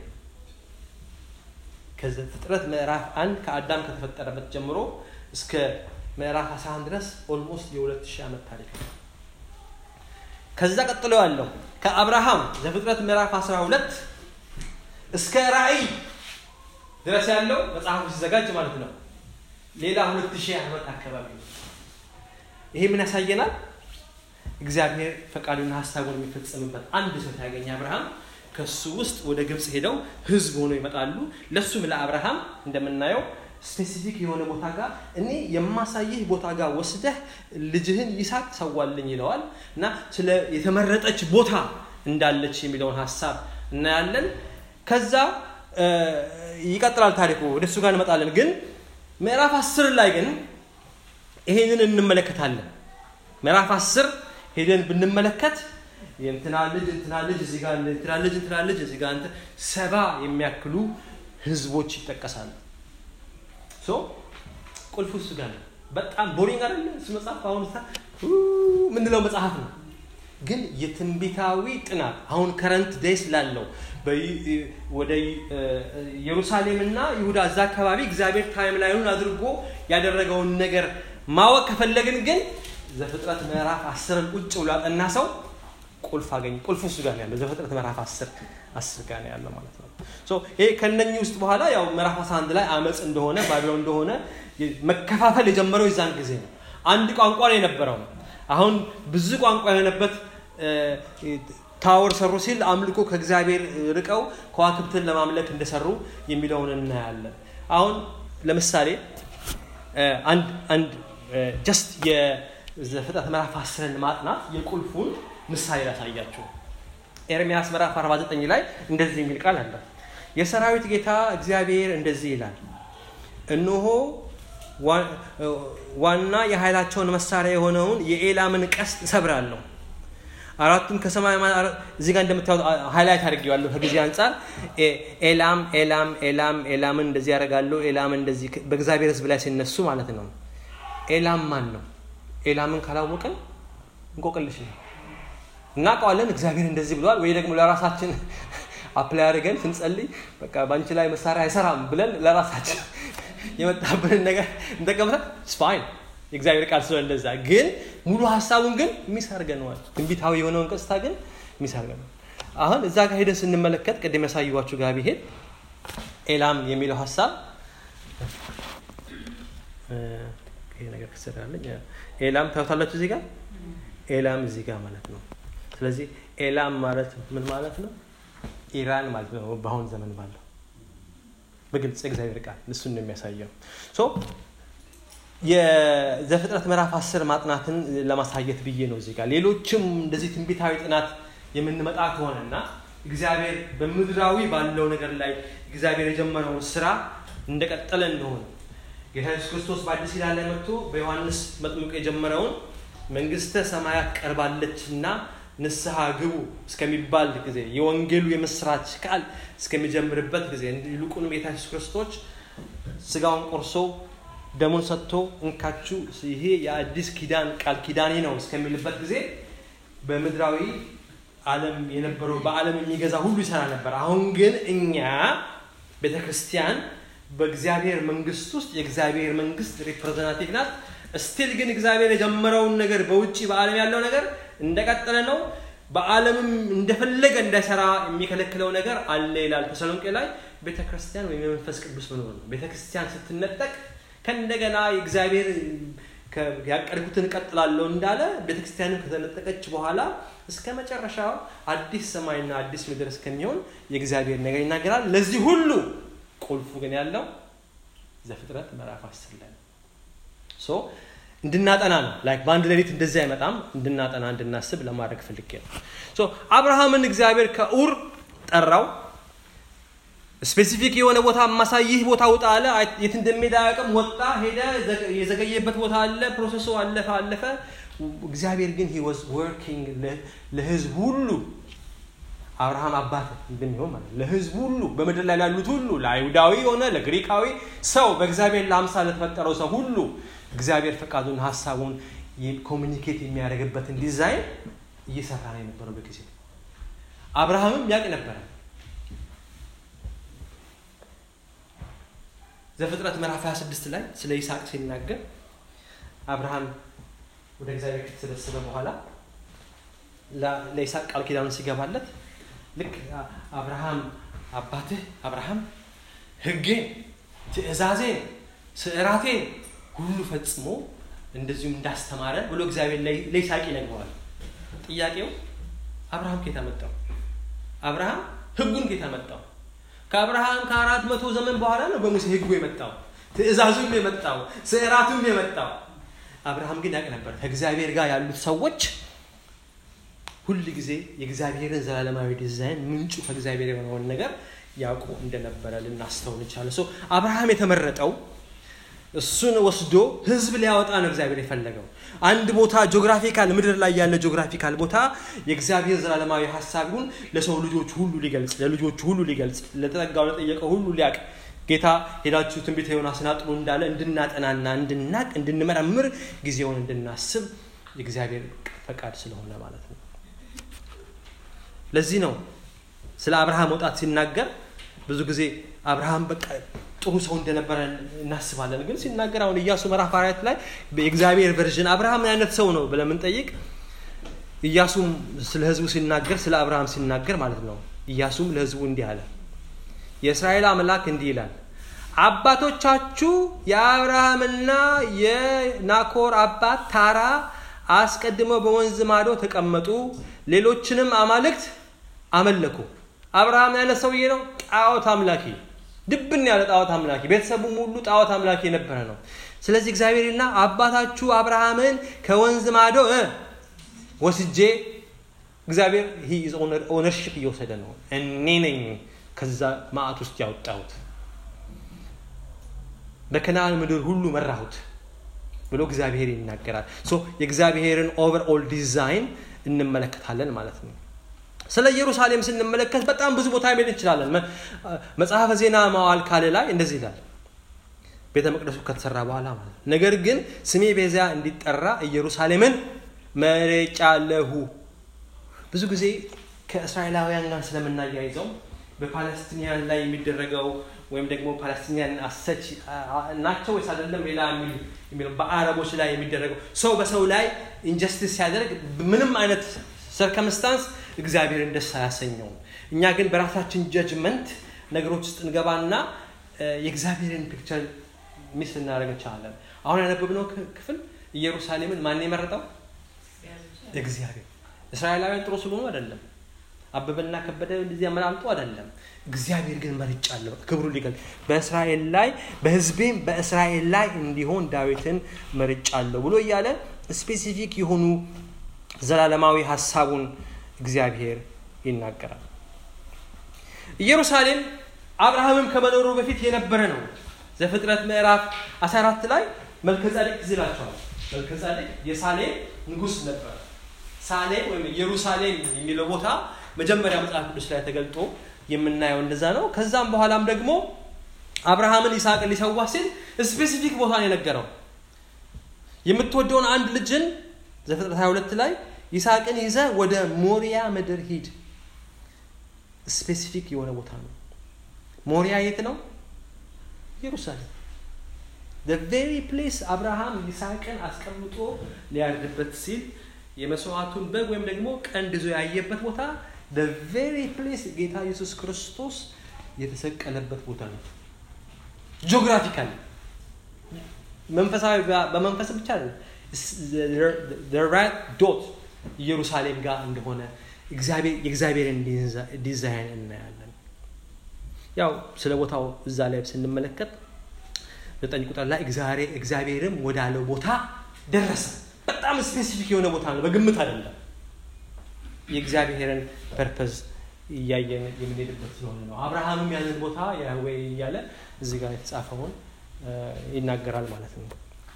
ከዘፍጥረት ምዕራፍ 1 ከአዳም ከተፈጠረበት ጀምሮ እስከ ምዕራፍ 11 ድረስ ኦልሞስት የ2000 ዓመት ታሪክ ነው። ከዛ ቀጥሎ ያለው ከአብርሃም ዘፍጥረት ምዕራፍ 12 እስከ ራእይ ድረስ ያለው መጽሐፉ ሲዘጋጅ ማለት ነው ሌላ 2000 ዓመት አካባቢ ነው። ይሄ ምን ያሳየናል? እግዚአብሔር ፈቃዱና ሐሳቡን የሚፈጽምበት አንድ ሰው ያገኘ አብርሃም ከሱ ውስጥ ወደ ግብጽ ሄደው ህዝብ ሆነው ይመጣሉ። ለሱም ለአብርሃም እንደምናየው ስፔሲፊክ የሆነ ቦታ ጋር እኔ የማሳይህ ቦታ ጋር ወስደህ ልጅህን ይስሐቅ ሰዋልኝ ይለዋል እና ስለ የተመረጠች ቦታ እንዳለች የሚለውን ሐሳብ እናያለን። ከዛ ይቀጥላል ታሪኩ። ወደሱ ጋር እንመጣለን። ግን ምዕራፍ 10 ላይ ግን ይሄንን እንመለከታለን። ምዕራፍ 10 ሄደን ብንመለከት የእንትና ልጅ እዚህ ጋር እንትና ልጅ እዚህ ጋር ሰባ የሚያክሉ ህዝቦች ይጠቀሳሉ። ቁልፉ እሱ ጋር ነው። በጣም ቦሪንግ አይደለም እሱ መጽሐፍ። አሁን ምንድነው መጽሐፍ ነው፣ ግን የትንቢታዊ ጥናት አሁን ከረንት ዴይስ ላለው ወደ ኢየሩሳሌምና ይሁዳ እዛ አካባቢ እግዚአብሔር ታይም ላይኑን አድርጎ ያደረገውን ነገር ማወቅ ከፈለግን ግን ዘፍጥረት ምዕራፍ 10 ቁጭ ብሎ ያጠና ሰው ቁልፍ አገኝ። ቁልፉ እሱ ጋር ነው ያለው። ዘፍጥረት ምዕራፍ 10 ጋር ነው ያለው ማለት ነው። ይሄ ከነኚህ ውስጥ በኋላ ያው ምዕራፍ 11 ላይ አመጽ እንደሆነ ባቢሎን እንደሆነ መከፋፈል የጀመረው ይዛን ጊዜ ነው። አንድ ቋንቋ ነው የነበረው። አሁን ብዙ ቋንቋ የሆነበት ታወር ሰሩ ሲል አምልኮ ከእግዚአብሔር ርቀው ከዋክብትን ለማምለክ እንደሰሩ የሚለውን እናያለን። አሁን ለምሳሌ አንድ ጀስት የዘፍጥረት ምዕራፍ 10ን ማጥናት የቁልፉን ምሳሌ ላሳያችሁ። ኤርምያስ ምዕራፍ 49 ላይ እንደዚህ የሚል ቃል አለ። የሰራዊት ጌታ እግዚአብሔር እንደዚህ ይላል፣ እነሆ ዋና የኃይላቸውን መሳሪያ የሆነውን የኤላምን ቀስት እሰብራለሁ። አራቱም ከሰማይ እዚህ ጋር እንደምታዩት ሃይላይት አድርጌዋለሁ ከጊዜ አንፃር። ኤላምን እንደዚህ ያደርጋለሁ። ኤላም እንደዚህ በእግዚአብሔር ሕዝብ ላይ ሲነሱ ማለት ነው። ኤላም ማን ነው? ኤላምን ካላወቀን እንቆቅልሽ ነው። እናውቀዋለን እግዚአብሔር እንደዚህ ብሏል፣ ወይ ደግሞ ለራሳችን አፕላይ አድርገን ስንጸልይ በቃ ባንቺ ላይ መሳሪያ አይሰራም ብለን ለራሳችን የመጣብንን ነገር እንጠቀምበት ስፋይን የእግዚአብሔር ቃል ስለሆነ እንደዛ። ግን ሙሉ ሐሳቡን ግን የሚሰርገነዋል። ትንቢታዊ የሆነውን ቀስታ ግን የሚሰርገነው። አሁን እዛ ጋር ሄደን ስንመለከት ቅድም ያሳየኋችሁ ጋር ቢሄድ ኤላም የሚለው ሐሳብ ይሄ ነገር ከሰራለኝ ኤላም ታውታላችሁ እዚህ ጋር ኤላም እዚህ ጋር ማለት ነው። ስለዚህ ኤላም ማለት ምን ማለት ነው? ኢራን ማለት ነው በአሁን ዘመን ባለው በግልጽ እግዚአብሔር ቃል እሱን ነው የሚያሳየው። የዘፍጥረት ምዕራፍ 10 ማጥናትን ለማሳየት ብዬ ነው እዚህ ጋር። ሌሎችም እንደዚህ ትንቢታዊ ጥናት የምንመጣ ከሆነና እግዚአብሔር በምድራዊ ባለው ነገር ላይ እግዚአብሔር የጀመረውን ስራ እንደቀጠለ እንደሆነ ጌታ ኢየሱስ ክርስቶስ በአዲስ ኪዳን ላይ መጥቶ በዮሐንስ መጥምቅ የጀመረውን መንግስተ ሰማያት ቀርባለችና ንስሐ ግቡ እስከሚባል ጊዜ የወንጌሉ የምስራች ቃል እስከሚጀምርበት ጊዜ ይልቁንም ጌታ ኢየሱስ ክርስቶስ ስጋውን ቆርሶ ደሙን ሰጥቶ እንካችሁ ይሄ የአዲስ ኪዳን ቃል ኪዳኔ ነው እስከሚልበት ጊዜ በምድራዊ ዓለም የነበረው በዓለም የሚገዛ ሁሉ ይሰራ ነበር። አሁን ግን እኛ ቤተክርስቲያን በእግዚአብሔር መንግስት ውስጥ የእግዚአብሔር መንግስት ሪፕሬዘንታቲቭ ናት። ስቲል ግን እግዚአብሔር የጀመረውን ነገር በውጪ በዓለም ያለው ነገር እንደቀጠለ ነው። በዓለምም እንደፈለገ እንዳይሰራ የሚከለክለው ነገር አለ ይላል ተሰሎንቄ ላይ። ቤተክርስቲያን ወይም የመንፈስ ቅዱስ መኖር ነው። ቤተክርስቲያን ስትነጠቅ ከእንደገና የእግዚአብሔር ያቀድኩትን ቀጥላለሁ እንዳለ ቤተክርስቲያንን ከተነጠቀች በኋላ እስከ መጨረሻው አዲስ ሰማይና አዲስ ምድር እስከሚሆን የእግዚአብሔር ነገር ይናገራል። ለዚህ ሁሉ ቁልፉ ግን ያለው ዘፍጥረት ምዕራፍ 10 ላይ ነው። እንድናጠና ነው። ላይክ በአንድ ሌሊት እንደዚህ አይመጣም። እንድናጠና እንድናስብ ለማድረግ ፈልጌ ነው። አብርሃምን እግዚአብሔር ከኡር ጠራው። ስፔሲፊክ የሆነ ቦታ ማሳይህ ቦታ ውጣ አለ። የት እንደሚሄድ አያውቅም። ወጣ፣ ሄደ። የዘገየበት ቦታ አለ። ፕሮሰሱ አለፈ። እግዚአብሔር ግን he was working ለህዝብ ሁሉ አብርሃም አባት እንደሚሆን ማለት ለህዝብ ሁሉ በመድር ላይ ላሉት ሁሉ ለአይሁዳዊ ሆነ ለግሪካዊ ሰው በእግዚአብሔር ለአምሳል ለተፈጠረው ሰው ሁሉ እግዚአብሔር ፈቃዱን ሐሳቡን ኮሙኒኬት የሚያደርግበትን ዲዛይን እየሰራ ነው የነበረው በጊዜው። አብርሃምም ያውቅ ነበር። ዘፍጥረት ምዕራፍ 26 ላይ ስለ ይስሐቅ ሲናገር አብርሃም ወደ እግዚአብሔር ከተሰበሰበ በኋላ ለይስሐቅ ቃል ኪዳኑን ሲገባለት ልክ አብርሃም አባትህ አብርሃም ሕጌን ትእዛዜን ስዕራቴን ሁሉ ፈጽሞ እንደዚሁም እንዳስተማረ ብሎ እግዚአብሔር ለይስሐቅ ይነግረዋል። ጥያቄው አብርሃም ከየት አመጣው? አብርሃም ሕጉን ከየት አመጣው? ከአብርሃም ከ400 ዘመን በኋላ ነው በሙሴ ሕጉ የመጣው፣ ትእዛዙም የመጣው፣ ስዕራቱም የመጣው። አብርሃም ግን ያውቅ ነበር ከእግዚአብሔር ጋር ያሉት ሰዎች ሁሉ ጊዜ የእግዚአብሔርን ዘላለማዊ ዲዛይን ምንጩ ከእግዚአብሔር የሆነውን ነገር ያውቁ እንደነበረ ልናስተውል እንችላለን። አብርሃም የተመረጠው እሱን ወስዶ ህዝብ ሊያወጣ ነው እግዚአብሔር የፈለገው። አንድ ቦታ ጂኦግራፊካል ምድር ላይ ያለ ጂኦግራፊካል ቦታ የእግዚአብሔር ዘላለማዊ ሐሳቡን ለሰው ልጆች ሁሉ ሊገልጽ ለልጆቹ ሁሉ ሊገልጽ ለተጠጋው ለጠየቀው ሁሉ ሊያቅ ጌታ ሄዳችሁ ትንቢተ ዮናስን አጥኑ እንዳለ እንድናጠናና እንድናቅ እንድንመረምር ጊዜውን እንድናስብ የእግዚአብሔር ፈቃድ ስለሆነ ማለት ነው። ለዚህ ነው ስለ አብርሃም ወጣት ሲናገር ብዙ ጊዜ አብርሃም በቃ ጥሩ ሰው እንደነበረ እናስባለን። ግን ሲናገር አሁን ኢያሱ ምዕራፍ 4 ላይ በእግዚአብሔር ቨርዥን አብርሃም ምን አይነት ሰው ነው ብለን እንጠይቅ። ኢያሱም ስለ ህዝቡ ሲናገር ስለ አብርሃም ሲናገር ማለት ነው። ኢያሱም ለህዝቡ እንዲህ አለ፣ የእስራኤል አምላክ እንዲህ ይላል፣ አባቶቻችሁ የአብርሃምና የናኮር አባት ታራ አስቀድመው በወንዝ ማዶ ተቀመጡ፣ ሌሎችንም አማልክት አመለኩ። አብርሃም ያለ ሰውዬ ነው፣ ጣዖት አምላኪ፣ ድብን ያለ ጣዖት አምላኪ፣ ቤተሰቡም ሁሉ ጣዖት አምላኪ የነበረ ነው። ስለዚህ እግዚአብሔርና አባታችሁ አብርሃምን ከወንዝ ማዶ ወስጄ እግዚአብሔር ኦነርሺፕ እየወሰደ ነው፣ እኔ ነኝ ከዛ ማዕት ውስጥ ያወጣሁት፣ በከነዓን ምድር ሁሉ መራሁት ብሎ እግዚአብሔር ይናገራል። የእግዚአብሔርን ኦቨርኦል ዲዛይን እንመለከታለን ማለት ነው። ስለ ኢየሩሳሌም ስንመለከት በጣም ብዙ ቦታ መሄድ እንችላለን። መጽሐፈ ዜና መዋዕል ካለ ላይ እንደዚህ ይላል፣ ቤተ መቅደሱ ከተሰራ በኋላ ማለት ነው፣ ነገር ግን ስሜ በዚያ እንዲጠራ ኢየሩሳሌምን መርጫለሁ። ብዙ ጊዜ ከእስራኤላውያን ጋር ስለምናያይዘው በፓለስቲኒያን ላይ የሚደረገው ወይም ደግሞ ፓለስቲኒያን አሰች ናቸው ወይስ አይደለም ሌላ የሚለው በአረቦች ላይ የሚደረገው ሰው በሰው ላይ ኢንጀስቲስ ሲያደርግ ምንም አይነት ሰርከምስታንስ እግዚአብሔርን ደስ አያሰኘውም። እኛ ግን በራሳችን ጀጅመንት ነገሮች ውስጥ እንገባና የእግዚአብሔርን ፒክቸር ሚስ ልናደርግ እንችላለን። አሁን ያነበብነው ክፍል ኢየሩሳሌምን ማን የመረጠው? እግዚአብሔር። እስራኤላውያን ጥሩ ስለሆኑ አይደለም፣ አበበና ከበደ እንደዚህ ያመላልጡ አይደለም። እግዚአብሔር ግን መርጫለሁ፣ ክብሩ ሊገልጥ በእስራኤል ላይ በሕዝቤም በእስራኤል ላይ እንዲሆን ዳዊትን መርጫለሁ ብሎ እያለ ስፔሲፊክ የሆኑ ዘላለማዊ ሐሳቡን እግዚአብሔር ይናገራል። ኢየሩሳሌም አብርሃምም ከመኖሩ በፊት የነበረ ነው። ዘፍጥረት ምዕራፍ 14 ላይ መልከጼዴቅ ይላቸዋል። መልከጼዴቅ የሳሌም ንጉስ ነበር። ሳሌም ወይም ኢየሩሳሌም የሚለው ቦታ መጀመሪያ መጽሐፍ ቅዱስ ላይ ተገልጦ የምናየው እንደዛ ነው። ከዛም በኋላም ደግሞ አብርሃምን ይስሐቅን ሊሰዋ ሲል ስፔሲፊክ ቦታ ነው የነገረው። የምትወደውን አንድ ልጅን ዘፍጥረት 22 ላይ ይስሐቅን ይዘህ ወደ ሞሪያ ምድር ሂድ። ስፔሲፊክ የሆነ ቦታ ነው። ሞሪያ የት ነው? ኢየሩሳሌም። the very place አብርሃም ይስሐቅን አስቀምጦ ሊያርድበት ሲል የመስዋዕቱን በግ ወይም ደግሞ ቀንድ ይዞ ያየበት ቦታ the very place ጌታ ኢየሱስ ክርስቶስ የተሰቀለበት ቦታ ነው። ጂኦግራፊካሊ መንፈሳዊ በመንፈስ ብቻ ነው the right dot ኢየሩሳሌም ጋር እንደሆነ የእግዚአብሔርን ዲዛይን እናያለን። ያው ስለ ቦታው እዛ ላይ ስንመለከት 9 ቁጥር ላይ እግዚአብሔርም ወዳለው ቦታ ደረሰ። በጣም ስፔሲፊክ የሆነ ቦታ ነው፣ በግምት አይደለም። የእግዚአብሔርን ፐርፐዝ እያየን የምንሄድበት ስለሆነ ነው። አብርሃምም ያንን ቦታ ያህዌ እያለ እዚህ ጋር የተጻፈውን ይናገራል ማለት ነው።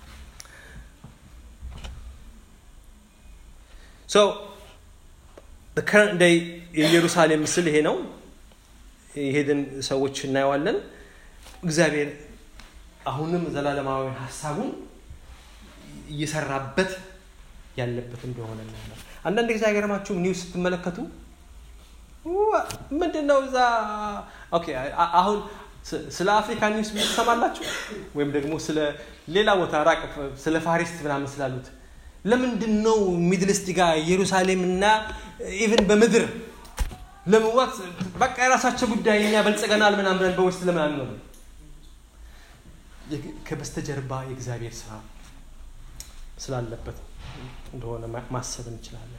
the current day የኢየሩሳሌም ምስል ይሄ ነው። ይሄድን ሰዎች እናየዋለን። እግዚአብሔር አሁንም ዘላለማዊ ሐሳቡን እየሰራበት ያለበት እንደሆነ እናያለን። አንዳንድ ጊዜ አይገርማችሁም? ኒውስ ስትመለከቱ ምንድነው እዛ ኦኬ አሁን ስለ አፍሪካ ኒውስ ትሰማላችሁ ወይም ደግሞ ስለ ሌላ ቦታ ራቅ ስለ ፋሪስት ምናምን ስላሉት ለምንድነው ሚድልስት ጋር ኢየሩሳሌምና ኢቭን በመድር ለምዋት በቃ የራሳቸው ጉዳይ እኛ በልጽገናል ምናምን ብለን በውስጥ ለምን ነው ከበስተጀርባ የእግዚአብሔር ስራ ስላለበት እንደሆነ ማሰብ እንችላለን።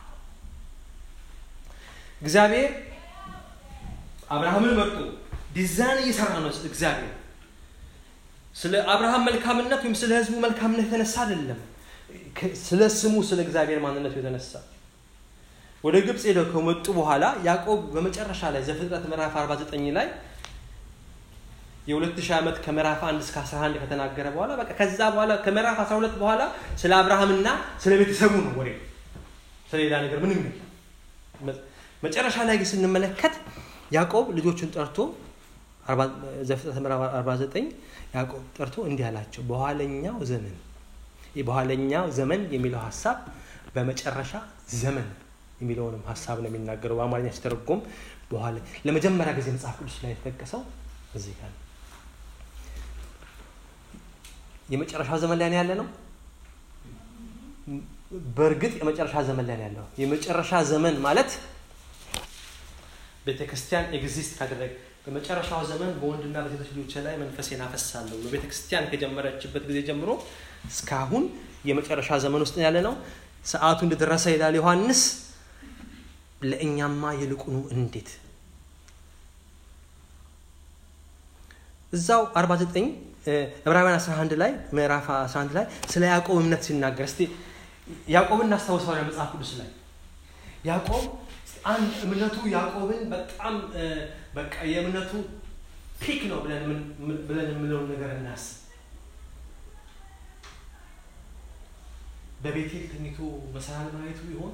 እግዚአብሔር አብርሃምን መርጦ ዲዛይን እየሰራ ነው። እግዚአብሔር ስለ አብርሃም መልካምነት ወይም ስለ ህዝቡ መልካምነት የተነሳ አይደለም፣ ስለ ስሙ ስለ እግዚአብሔር ማንነቱ የተነሳ። ወደ ግብጽ ሄደው ከመጡ በኋላ ያዕቆብ በመጨረሻ ላይ ዘፍጥረት ምዕራፍ 49 ላይ የ2000 ዓመት ከምዕራፍ 1 እስከ 11 ከተናገረ በኋላ በቃ ከዛ በኋላ ከምዕራፍ 12 በኋላ ስለ አብርሃምና ስለ ቤተሰቡ ነው ወሬ፣ ስለሌላ ነገር ምንም የለም። መጨረሻ ላይ ግን ስንመለከት ያዕቆብ ልጆቹን ጠርቶ ዘፍጥረት ምዕራፍ 49 ያዕቆብ ጠርቶ እንዲህ አላቸው፣ በኋለኛው ዘመን የሚለው ሐሳብ በመጨረሻ ዘመን የሚለውንም ሐሳብ ነው የሚናገረው። በአማርኛ ሲተረጎም በኋላ ለመጀመሪያ ጊዜ መጽሐፍ ቅዱስ ላይ የተጠቀሰው እዚህ ጋር የመጨረሻ ዘመን ላይ ያለ ነው። በእርግጥ የመጨረሻ ዘመን ላይ ያለው የመጨረሻ ዘመን ማለት ቤተክርስቲያን ኤግዚስት ካደረገ በመጨረሻው ዘመን በወንድና በሴቶች ልጆች ላይ መንፈሴን አፈሳለሁ ነው ቤተክርስቲያን ከጀመረችበት ጊዜ ጀምሮ እስካሁን የመጨረሻ ዘመን ውስጥ ያለ ነው። ሰዓቱ እንደደረሰ ይላል ዮሐንስ። ለእኛማ ይልቁኑ እንዴት እዛው 49 ዕብራውያን 11 ላይ ምዕራፍ 11 ላይ ስለ ያዕቆብ እምነት ሲናገር እስቲ ያዕቆብን እናስታውሰዋለን። መጽሐፍ ቅዱስ ላይ ያዕቆብ አንድ እምነቱ ያዕቆብን በጣም በቃ የእምነቱ ፒክ ነው ብለን የምንለው ነገር እናስብ። በቤቴል ተኝቶ መሰላል ማየቱ ይሆን?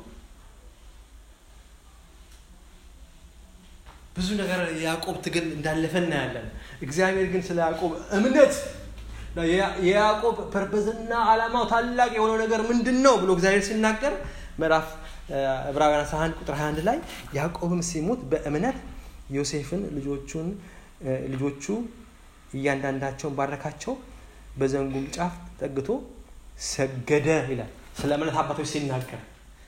ብዙ ነገር ያዕቆብ ትግል እንዳለፈ እናያለን። እግዚአብሔር ግን ስለ ያዕቆብ እምነት የያዕቆብ ፐርፐዝና ዓላማው ታላቅ የሆነው ነገር ምንድነው ብሎ እግዚአብሔር ሲናገር ምዕራፍ ዕብራውያን 11 ቁጥር 21 ላይ ያዕቆብም ሲሞት በእምነት ዮሴፍን ልጆቹ እያንዳንዳቸውን ባረካቸው፣ በዘንጉም ጫፍ ጠግቶ ሰገደ ይላል። ስለ እምነት አባቶች ሲናገር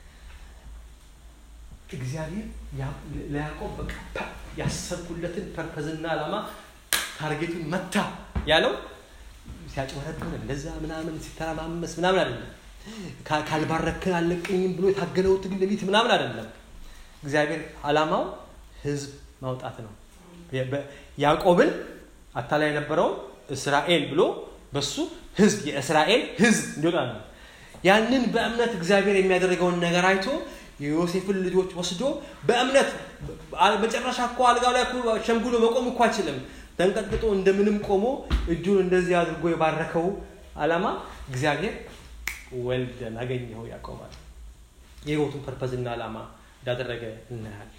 እግዚአብሔር ለያዕቆብ በቃ ያሰብኩለትን ፐርፐዝና ዓላማ ታርጌቱን መታ ያለው ሲያጭበረብር እንደዛ ምናምን ሲተራማመስ ምናምን አይደለም። ካልባረከን አለቀኝም ብሎ የታገለው ትግል ሌሊት ምናምን አይደለም። እግዚአብሔር ዓላማው ህዝብ ማውጣት ነው። ያዕቆብን አታላይ የነበረው እስራኤል ብሎ በሱ ህዝብ የእስራኤል ህዝብ እንዲወጣ ነው። ያንን በእምነት እግዚአብሔር የሚያደርገውን ነገር አይቶ የዮሴፍን ልጆች ወስዶ በእምነት መጨረሻ እኮ አልጋው ላይ ሸምጉሎ መቆም እኮ አይችልም። ተንቀጥቅጦ እንደምንም ቆሞ እጁን እንደዚህ አድርጎ የባረከው ዓላማ እግዚአብሔር ወልደን አገኘው ያዕቆብ የህይወቱን ፐርፐዝና ዓላማ እንዳደረገ እናያለን።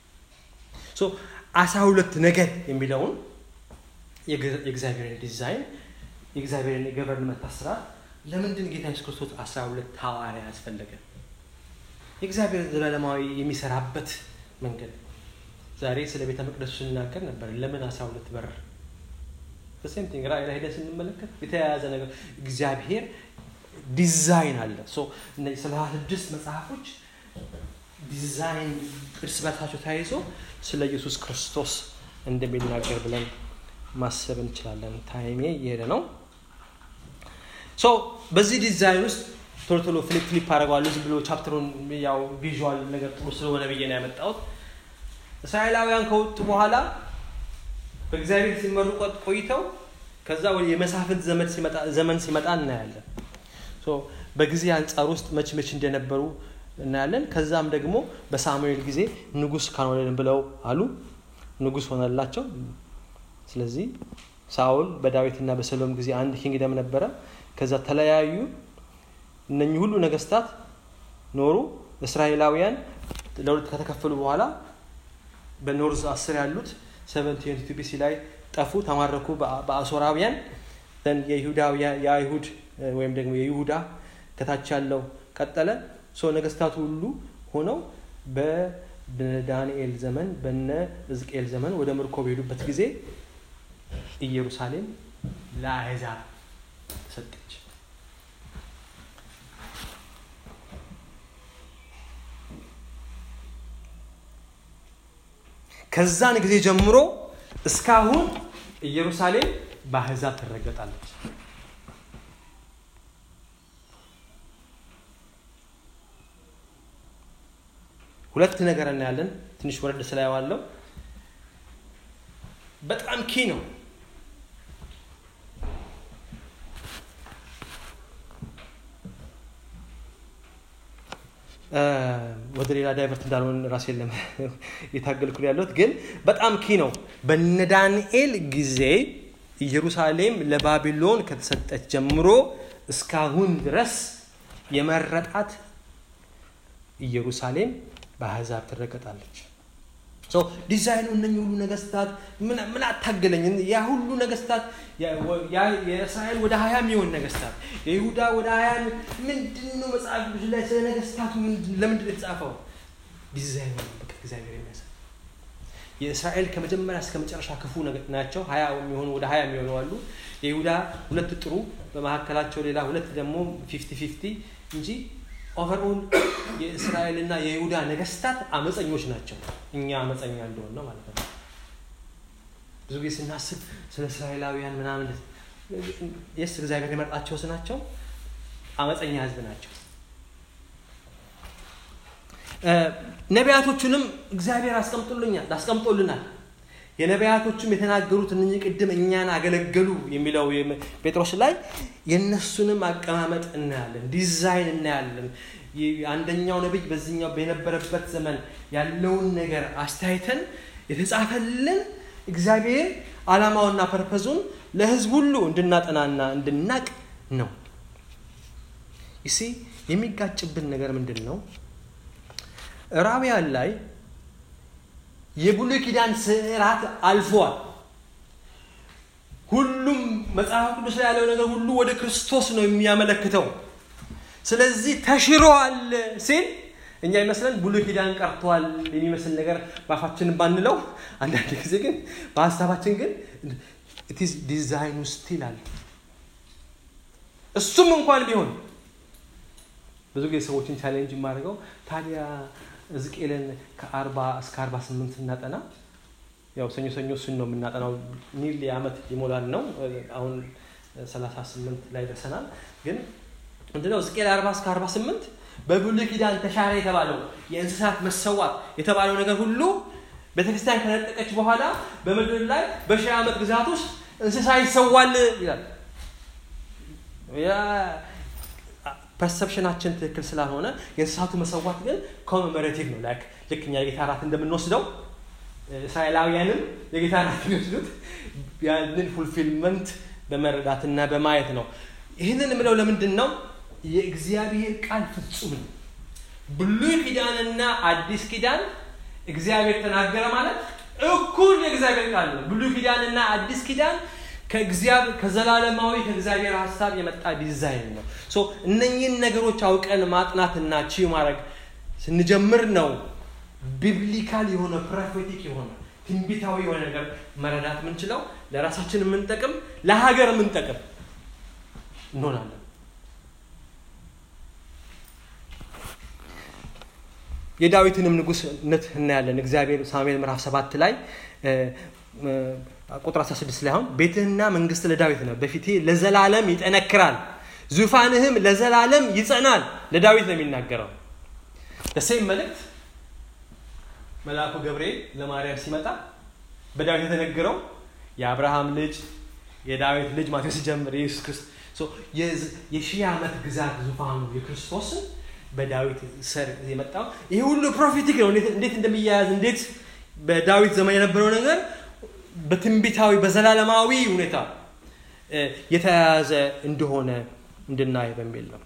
12 ነገድ የሚለውን የእግዚአብሔርን ዲዛይን የእግዚአብሔርን የገቨርንመንት አሰራር ለምንድን ጌታ ኢየሱስ ክርስቶስ 12 ሐዋርያ ያስፈለገ? የእግዚአብሔር ዘላለማዊ የሚሰራበት መንገድ ዛሬ ስለ ቤተ መቅደሱ ስንናገር ነበር። ለምን 12 በር? በሴም ቲንግ ራእይ ላይ ሄደን ስንመለከት የተያያዘ ነገር እግዚአብሔር ዲዛይን አለ። እነዚህ 36 መጽሐፎች ዲዛይን እርስ በርሳቸው ተያይዞ ስለ ኢየሱስ ክርስቶስ እንደሚናገር ብለን ማሰብ እንችላለን። ታይሜ እየሄደ ነው። በዚህ ዲዛይን ውስጥ ቶሎ ፍሊፕ አደርገዋለሁ ዝም ብሎ ቻፕተሩን ያው ቪዥዋል ነገር ጥሩ ስለሆነ ብዬ ነው ያመጣሁት። እስራኤላውያን ከወጡ በኋላ በእግዚአብሔር ሲመሩ ቆይተው ከዛ ወደ የመሳፍንት ዘመን ሲመጣ እናያለን። በጊዜ አንጻር ውስጥ መች እንደነበሩ እናያለን። ከዛም ደግሞ በሳሙኤል ጊዜ ንጉስ ካንወለን ብለው አሉ። ንጉስ ሆነላቸው። ስለዚህ ሳኦል በዳዊትና በሰሎም ጊዜ አንድ ኪንግደም ነበረ። ከዛ ተለያዩ። እነኚህ ሁሉ ነገስታት ኖሩ። እስራኤላውያን ለሁለት ከተከፈሉ በኋላ በኖርዝ 10 ያሉት 722 BC ላይ ጠፉ፣ ተማረኩ በአሶራውያን። የአይሁድ ወይም ደግሞ የይሁዳ ከታች ያለው ቀጠለ። ነገስታቱ ሁሉ ሆነው በዳንኤል ዘመን በነ ሕዝቅኤል ዘመን ወደ ምርኮ በሄዱበት ጊዜ ኢየሩሳሌም ለአሕዛብ ተሰጠች። ከዛን ጊዜ ጀምሮ እስካሁን ኢየሩሳሌም በአሕዛብ ትረገጣለች። ሁለት ነገር እናያለን። ትንሽ ወረድ ስላየዋለሁ በጣም ኪ ነው። ወደ ሌላ ዳይቨርት እንዳልሆን ራሴን የታገልኩ ያለሁት ግን በጣም ኪ ነው። በነ ዳንኤል ጊዜ ኢየሩሳሌም ለባቢሎን ከተሰጠች ጀምሮ እስካሁን ድረስ የመረጣት ኢየሩሳሌም በአሕዛብ ትረገጣለች። ዲዛይኑ እነኚህ ሁሉ ነገስታት ምን አታገለኝ? ያ ሁሉ ነገስታት የእስራኤል ወደ 20 የሚሆን ነገስታት የይሁዳ ወደ 20 ምንድነው መጽሐፍ ቅዱስ ላይ ስለ ነገስታቱ ለምንድን የተጻፈው? ዲዛይኑ በቃ እግዚአብሔር የሚያሳይ የእስራኤል ከመጀመሪያ እስከ መጨረሻ ክፉ ናቸው። 20 የሚሆኑ ወደ 20 የሚሆኑ አሉ። የይሁዳ ሁለት ጥሩ በመካከላቸው ሌላ ሁለት ደግሞ 50-50 እንጂ ኦቨርኦል የእስራኤልና የይሁዳ ነገስታት አመፀኞች ናቸው። እኛ አመፀኛ እንደሆነ ነው ማለት ነው። ብዙ ጊዜ ስናስብ ስለ እስራኤላውያን ምናምን እግዚአብሔር የመረጣቸው ናቸው፣ አመፀኛ ህዝብ ናቸው። ነቢያቶቹንም እግዚአብሔር አስቀምጦልናል። የነቢያቶቹም የተናገሩት እነኚህ ቅድም እኛን አገለገሉ የሚለው ጴጥሮስ ላይ የነሱንም አቀማመጥ እናያለን፣ ዲዛይን እናያለን። አንደኛው ነብይ በዚህኛው በነበረበት ዘመን ያለውን ነገር አስተያይተን የተጻፈልን እግዚአብሔር ዓላማውና ፐርፐዙን ለህዝብ ሁሉ እንድናጠናና እንድናቅ ነው። እሺ የሚጋጭብን ነገር ምንድነው? ራቢያን ላይ የብሉይ ኪዳን ስርዓት አልፏል። ሁሉም መጽሐፍ ቅዱስ ላይ ያለው ነገር ሁሉ ወደ ክርስቶስ ነው የሚያመለክተው። ስለዚህ ተሽሯል ሲል እኛ ይመስለን ብሉይ ኪዳን ቀርቷል የሚመስል ነገር ባፋችን ባንለው፣ አንዳንድ ጊዜ ግን በሐሳባችን ግን it is design still አለ። እሱም እንኳን ቢሆን ብዙ ጊዜ ሰዎችን ቻሌንጅ ማድረገው ታዲያ ሕዝቅኤልን ከ40 እስከ 48 እናጠና፣ ያው ሰኞ እሱን ነው የምናጠናው። ኒል ዓመት ይሞላል ነው። አሁን 38 ላይ ደርሰናል። ግን እንደው ሕዝቅኤል 40 እስከ 48 በብሉይ ኪዳን ተሻረ የተባለው የእንስሳት መሰዋት የተባለው ነገር ሁሉ ቤተክርስቲያን ከነጠቀች በኋላ በመድር ላይ በሺህ ዓመት ግዛት ውስጥ እንስሳ ይሰዋል ይላል። ያ ፐርሰፕሽናችን ትክክል ስላልሆነ የእንስሳቱ መሰዋት ግን ኮሜሞሬቲቭ ነው። ላይክ ልክኛ የጌታ ራት እንደምንወስደው እስራኤላውያንም የጌታ ራት ይወስዱት ያንን ፉልፊልመንት በመረዳትና በማየት ነው። ይህንን ምለው ለምንድን ነው? የእግዚአብሔር ቃል ፍጹም ነው። ብሉይ ኪዳንና አዲስ ኪዳን እግዚአብሔር ተናገረ ማለት እኩል የእግዚአብሔር ቃል ነው። ብሉይ ኪዳንና አዲስ ኪዳን ከእግዚአብሔር ከዘላለማዊ ከእግዚአብሔር ሐሳብ የመጣ ዲዛይን ነው። እነኚህን ነገሮች አውቀን ማጥናትና ቺው ማድረግ ስንጀምር ነው ቢብሊካል የሆነ ፕሮፌቲክ የሆነ ትንቢታዊ የሆነ ነገር መረዳት የምንችለው፣ ለራሳችን የምንጠቅም ለሀገር የምንጠቅም እንሆናለን። የዳዊትንም ንጉስነት እናያለን። እግዚአብሔር ሳሙኤል ምዕራፍ 7 ላይ ቁጥር 16 ላይ አሁን ቤትህና መንግስት ለዳዊት ነው፣ በፊቴ ለዘላለም ይጠነክራል፣ ዙፋንህም ለዘላለም ይጸናል። ለዳዊት ነው የሚናገረው። ለሴም መልእክት መልአኩ ገብርኤል ለማርያም ሲመጣ በዳዊት የተነገረው የአብርሃም ልጅ የዳዊት ልጅ ማቴዎስ ጀምሮ ኢየሱስ ክርስቶስ የሺህ ዓመት ግዛት ዙፋኑ የክርስቶስ በዳዊት ስር የመጣው ይሄ ሁሉ ፕሮፌቲክ ነው። እንዴት እንደሚያያዝ እንዴት በዳዊት ዘመን የነበረው ነገር በትንቢታዊ በዘላለማዊ ሁኔታ የተያያዘ እንደሆነ እንድናይ በሚል ነው።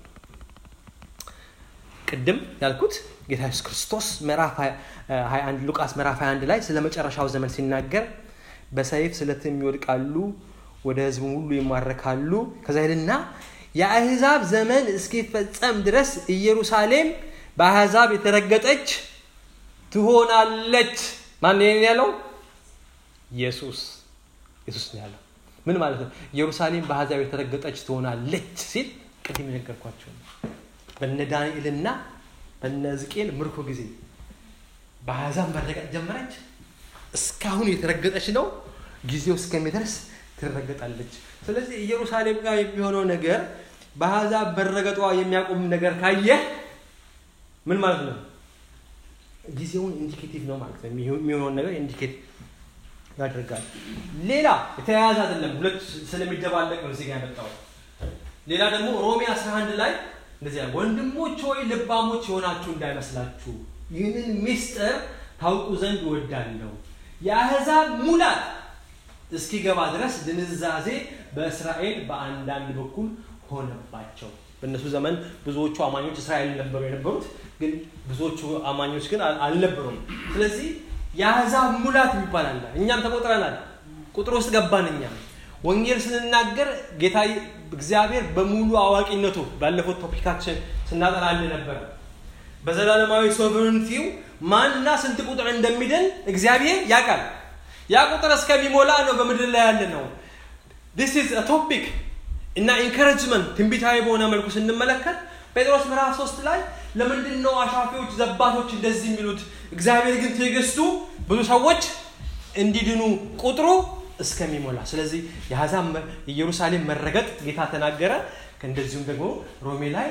ቅድም ያልኩት ጌታ ኢየሱስ ክርስቶስ ምዕራፍ 21 ሉቃስ ምዕራፍ 21 ላይ ስለ መጨረሻው ዘመን ሲናገር በሰይፍ ስለትም ይወድቃሉ፣ ወደ ህዝቡ ሁሉ ይማረካሉ። ከዛ ይልና የአሕዛብ ዘመን እስኪፈጸም ድረስ ኢየሩሳሌም በአሕዛብ የተረገጠች ትሆናለች። ማን ያለው? ኢየሱስ ነው ያለው። ምን ማለት ነው? ኢየሩሳሌም በአሕዛብ የተረገጠች ትሆናለች ሲል ቅድም የነገርኳችሁ በነ ዳንኤልና በነ ሕዝቅኤል ምርኮ ጊዜ በአሕዛብ መረገጥ ጀመረች። እስካሁን የተረገጠች ነው። ጊዜው እስከሚደርስ ትረገጣለች። ስለዚህ ኢየሩሳሌም ጋር የሚሆነው ነገር በአሕዛብ በረገጧ የሚያቆም ነገር ካየ ምን ማለት ነው? ጊዜውን ኢንዲኬቲቭ ነው ማለት ነው። የሚሆነውን ነገር ኢንዲኬት ያደርጋል። ሌላ የተያያዘ አይደለም፣ ሁለት ስለሚደባለቅ ነው እዚህ ጋር ያመጣው። ሌላ ደግሞ ሮሜ 11 ላይ እንደዚህ ያለው ወንድሞች ሆይ ልባሞች የሆናችሁ እንዳይመስላችሁ ይህንን ምስጢር ታውቁ ዘንድ እወዳለሁ። የአሕዛብ ሙላት እስኪገባ ድረስ ድንዛዜ በእስራኤል በአንዳንድ በኩል ሆነባቸው። በእነሱ ዘመን ብዙዎቹ አማኞች እስራኤል ነበሩ የነበሩት፣ ግን ብዙዎቹ አማኞች ግን አልነበሩም። ስለዚህ የአሕዛብ ሙላት ይባላል። እኛም ተቆጥረናል፣ ቁጥር ውስጥ ገባን። እኛም ወንጌል ስንናገር ጌታ እግዚአብሔር በሙሉ አዋቂነቱ ባለፈው ቶፒካችን ስናጠናል ነበር። በዘላለማዊ ሶቨረንቲው ማንና ስንት ቁጥር እንደሚድን እግዚአብሔር ያውቃል። ያ ቁጥር እስከሚሞላ ነው በምድር ላይ ያለ ነው። this is a topic እና ኢንካሬጅመንት ትንቢታዊ በሆነ መልኩ ስንመለከት ጴጥሮስ ምዕራፍ 3 ላይ ለምንድነው አሻፊዎች ዘባቶች እንደዚህ የሚሉት? እግዚአብሔር ግን ትዕግስቱ ብዙ ሰዎች እንዲድኑ ቁጥሩ እስከሚሞላ። ስለዚህ የኢየሩሳሌም መረገጥ ጌታ ተናገረ። እንደዚሁም ደግሞ ሮሜ ላይ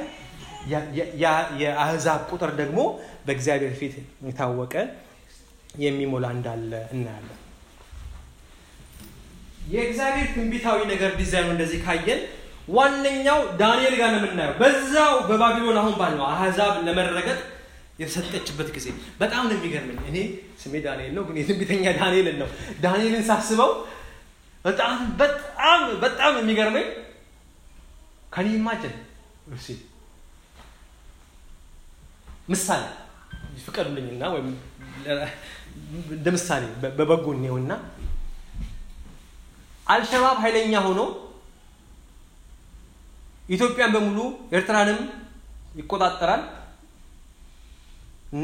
የአሕዛብ ቁጥር ደግሞ በእግዚአብሔር ፊት የታወቀ የሚሞላ እንዳለ እናያለን። የእግዚአብሔር ትንቢታዊ ነገር ዲዛይኑ እንደዚህ ካየን ዋነኛው ዳንኤል ጋር ነው የምናየው። በዛው በባቢሎን አሁን ባለው አሕዛብ ለመረገጥ የተሰጠችበት ጊዜ በጣም ነው የሚገርመኝ። እኔ ስሜ ዳንኤል ነው፣ ግን የትንቢተኛ ዳንኤል ነው። ዳንኤልን ሳስበው በጣም የሚገርመኝ ከኔ ኢማጅን ምሳሌ ፍቀዱልኝና ወይም እንደ ምሳሌ በበጎ ነውና አልሸባብ ኃይለኛ ሆኖ ኢትዮጵያን በሙሉ ኤርትራንም ይቆጣጠራል እና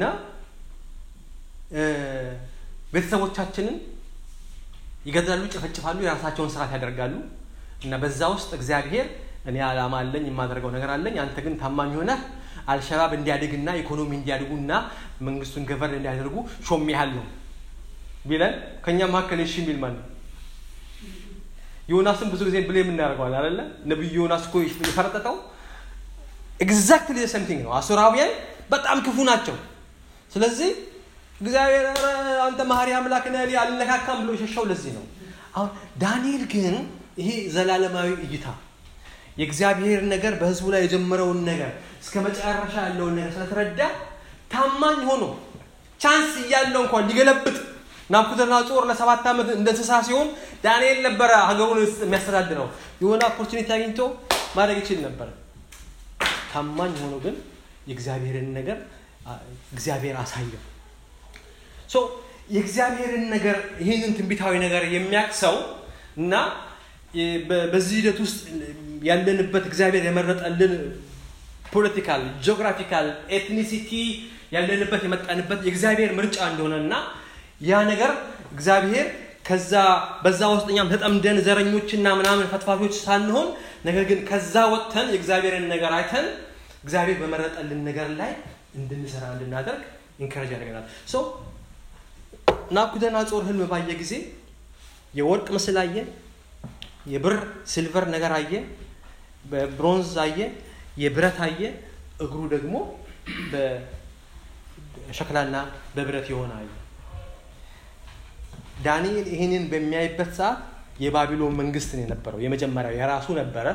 ቤተሰቦቻችንን ይገዛሉ፣ ይጨፈጭፋሉ፣ የራሳቸውን ስራት ያደርጋሉ እና በዛ ውስጥ እግዚአብሔር እኔ ዓላማ አለኝ፣ የማደርገው ነገር አለኝ፣ አንተ ግን ታማኝ ሆነህ አልሸባብ እንዲያድግና ኢኮኖሚ እንዲያድጉና መንግስቱን ገቨርን እንዲያደርጉ ሾሜሃለሁ ቢለን ከኛ መካከል እሺ የሚል ማለት ነው? ዮናስን ብዙ ጊዜ ብሌም እናደርገዋለን አይደለ? ነብዩ ዮናስ እኮ የፈረጠጠው ኤግዛክትሊ ዘ ሴም ቲንግ ነው። አሶራውያን በጣም ክፉ ናቸው። ስለዚህ እግዚአብሔር አንተ መሐሪ አምላክ ነህ አልነካካም ብሎ የሸሻው ለዚህ ነው። አሁን ዳንኤል ግን ይሄ ዘላለማዊ እይታ የእግዚአብሔር ነገር በህዝቡ ላይ የጀመረውን ነገር እስከ መጨረሻ ያለውን ነገር ስለተረዳ ታማኝ ሆኖ ቻንስ እያለው እንኳን ሊገለብጥ ናቡከደነፆር ለ7 ዓመት እንደተሳ ሲሆን ዳንኤል ነበር ሀገሩን የሚያስተዳድረው። የሆነ ኦፖርቹኒቲ አግኝቶ ማድረግ ይችል ነበር። ታማኝ ሆኖ ግን የእግዚአብሔርን ነገር እግዚአብሔር አሳየው። የእግዚአብሔርን ነገር ይሄንን ትንቢታዊ ነገር የሚያክሰው እና በዚህ ሂደት ውስጥ ያለንበት እግዚአብሔር የመረጠልን ፖለቲካል፣ ጂኦግራፊካል፣ ኤትኒሲቲ ያለንበት የመጣንበት የእግዚአብሔር ምርጫ እንደሆነና ያ ነገር እግዚአብሔር በዛ ውስጥ እኛም ተጠምደን ዘረኞችና ምናምን ፈትፋቶች ሳንሆን ነገር ግን ከዛ ወጥተን የእግዚአብሔርን ነገር አይተን እግዚአብሔር በመረጠልን ነገር ላይ እንድንሰራ እንድናደርግ ኢንካሬጅ ያደርገናል። ናቡከደነፆር ህልም ባየ ጊዜ የወርቅ ምስል አየ፣ የብር ሲልቨር ነገር አየ፣ በብሮንዝ አየ፣ የብረት አየ፣ እግሩ ደግሞ በሸክላና በብረት የሆነ አየ። ዳንኤል ይሄንን በሚያይበት ሰዓት የባቢሎን መንግስት ነው የነበረው፣ የመጀመሪያው የራሱ ነበረ።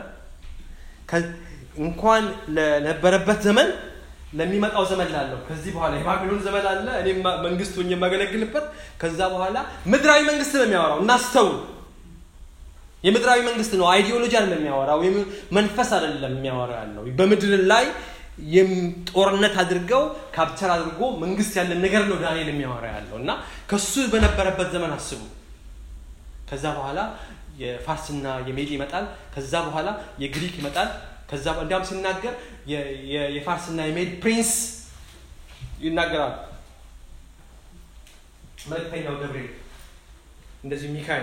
እንኳን ለነበረበት ዘመን ለሚመጣው ዘመን ላለው ከዚህ በኋላ የባቢሎን ዘመን አለ፣ እኔ መንግስት ሆኜ የማገለግልበት። ከዛ በኋላ ምድራዊ መንግስት ነው የሚያወራው። እናስተውል፣ የምድራዊ መንግስት ነው፣ አይዲዮሎጂ አይደለም የሚያወራው፣ መንፈስ አይደለም የሚያወራው ያለው። በምድር ላይ ጦርነት አድርገው ካፕቸር አድርጎ መንግስት ያለ ነገር ነው ዳንኤል የሚያወራው ያለው እና ከሱ በነበረበት ዘመን አስቡ። ከዛ በኋላ የፋርስና የሜድ ይመጣል፣ ከዛ በኋላ የግሪክ ይመጣል። ከዛ እንዲያም ሲናገር የፋርስና የሜድ ፕሪንስ ይናገራል። መልእክተኛው ገብርኤል እንደዚህ ሚካኤል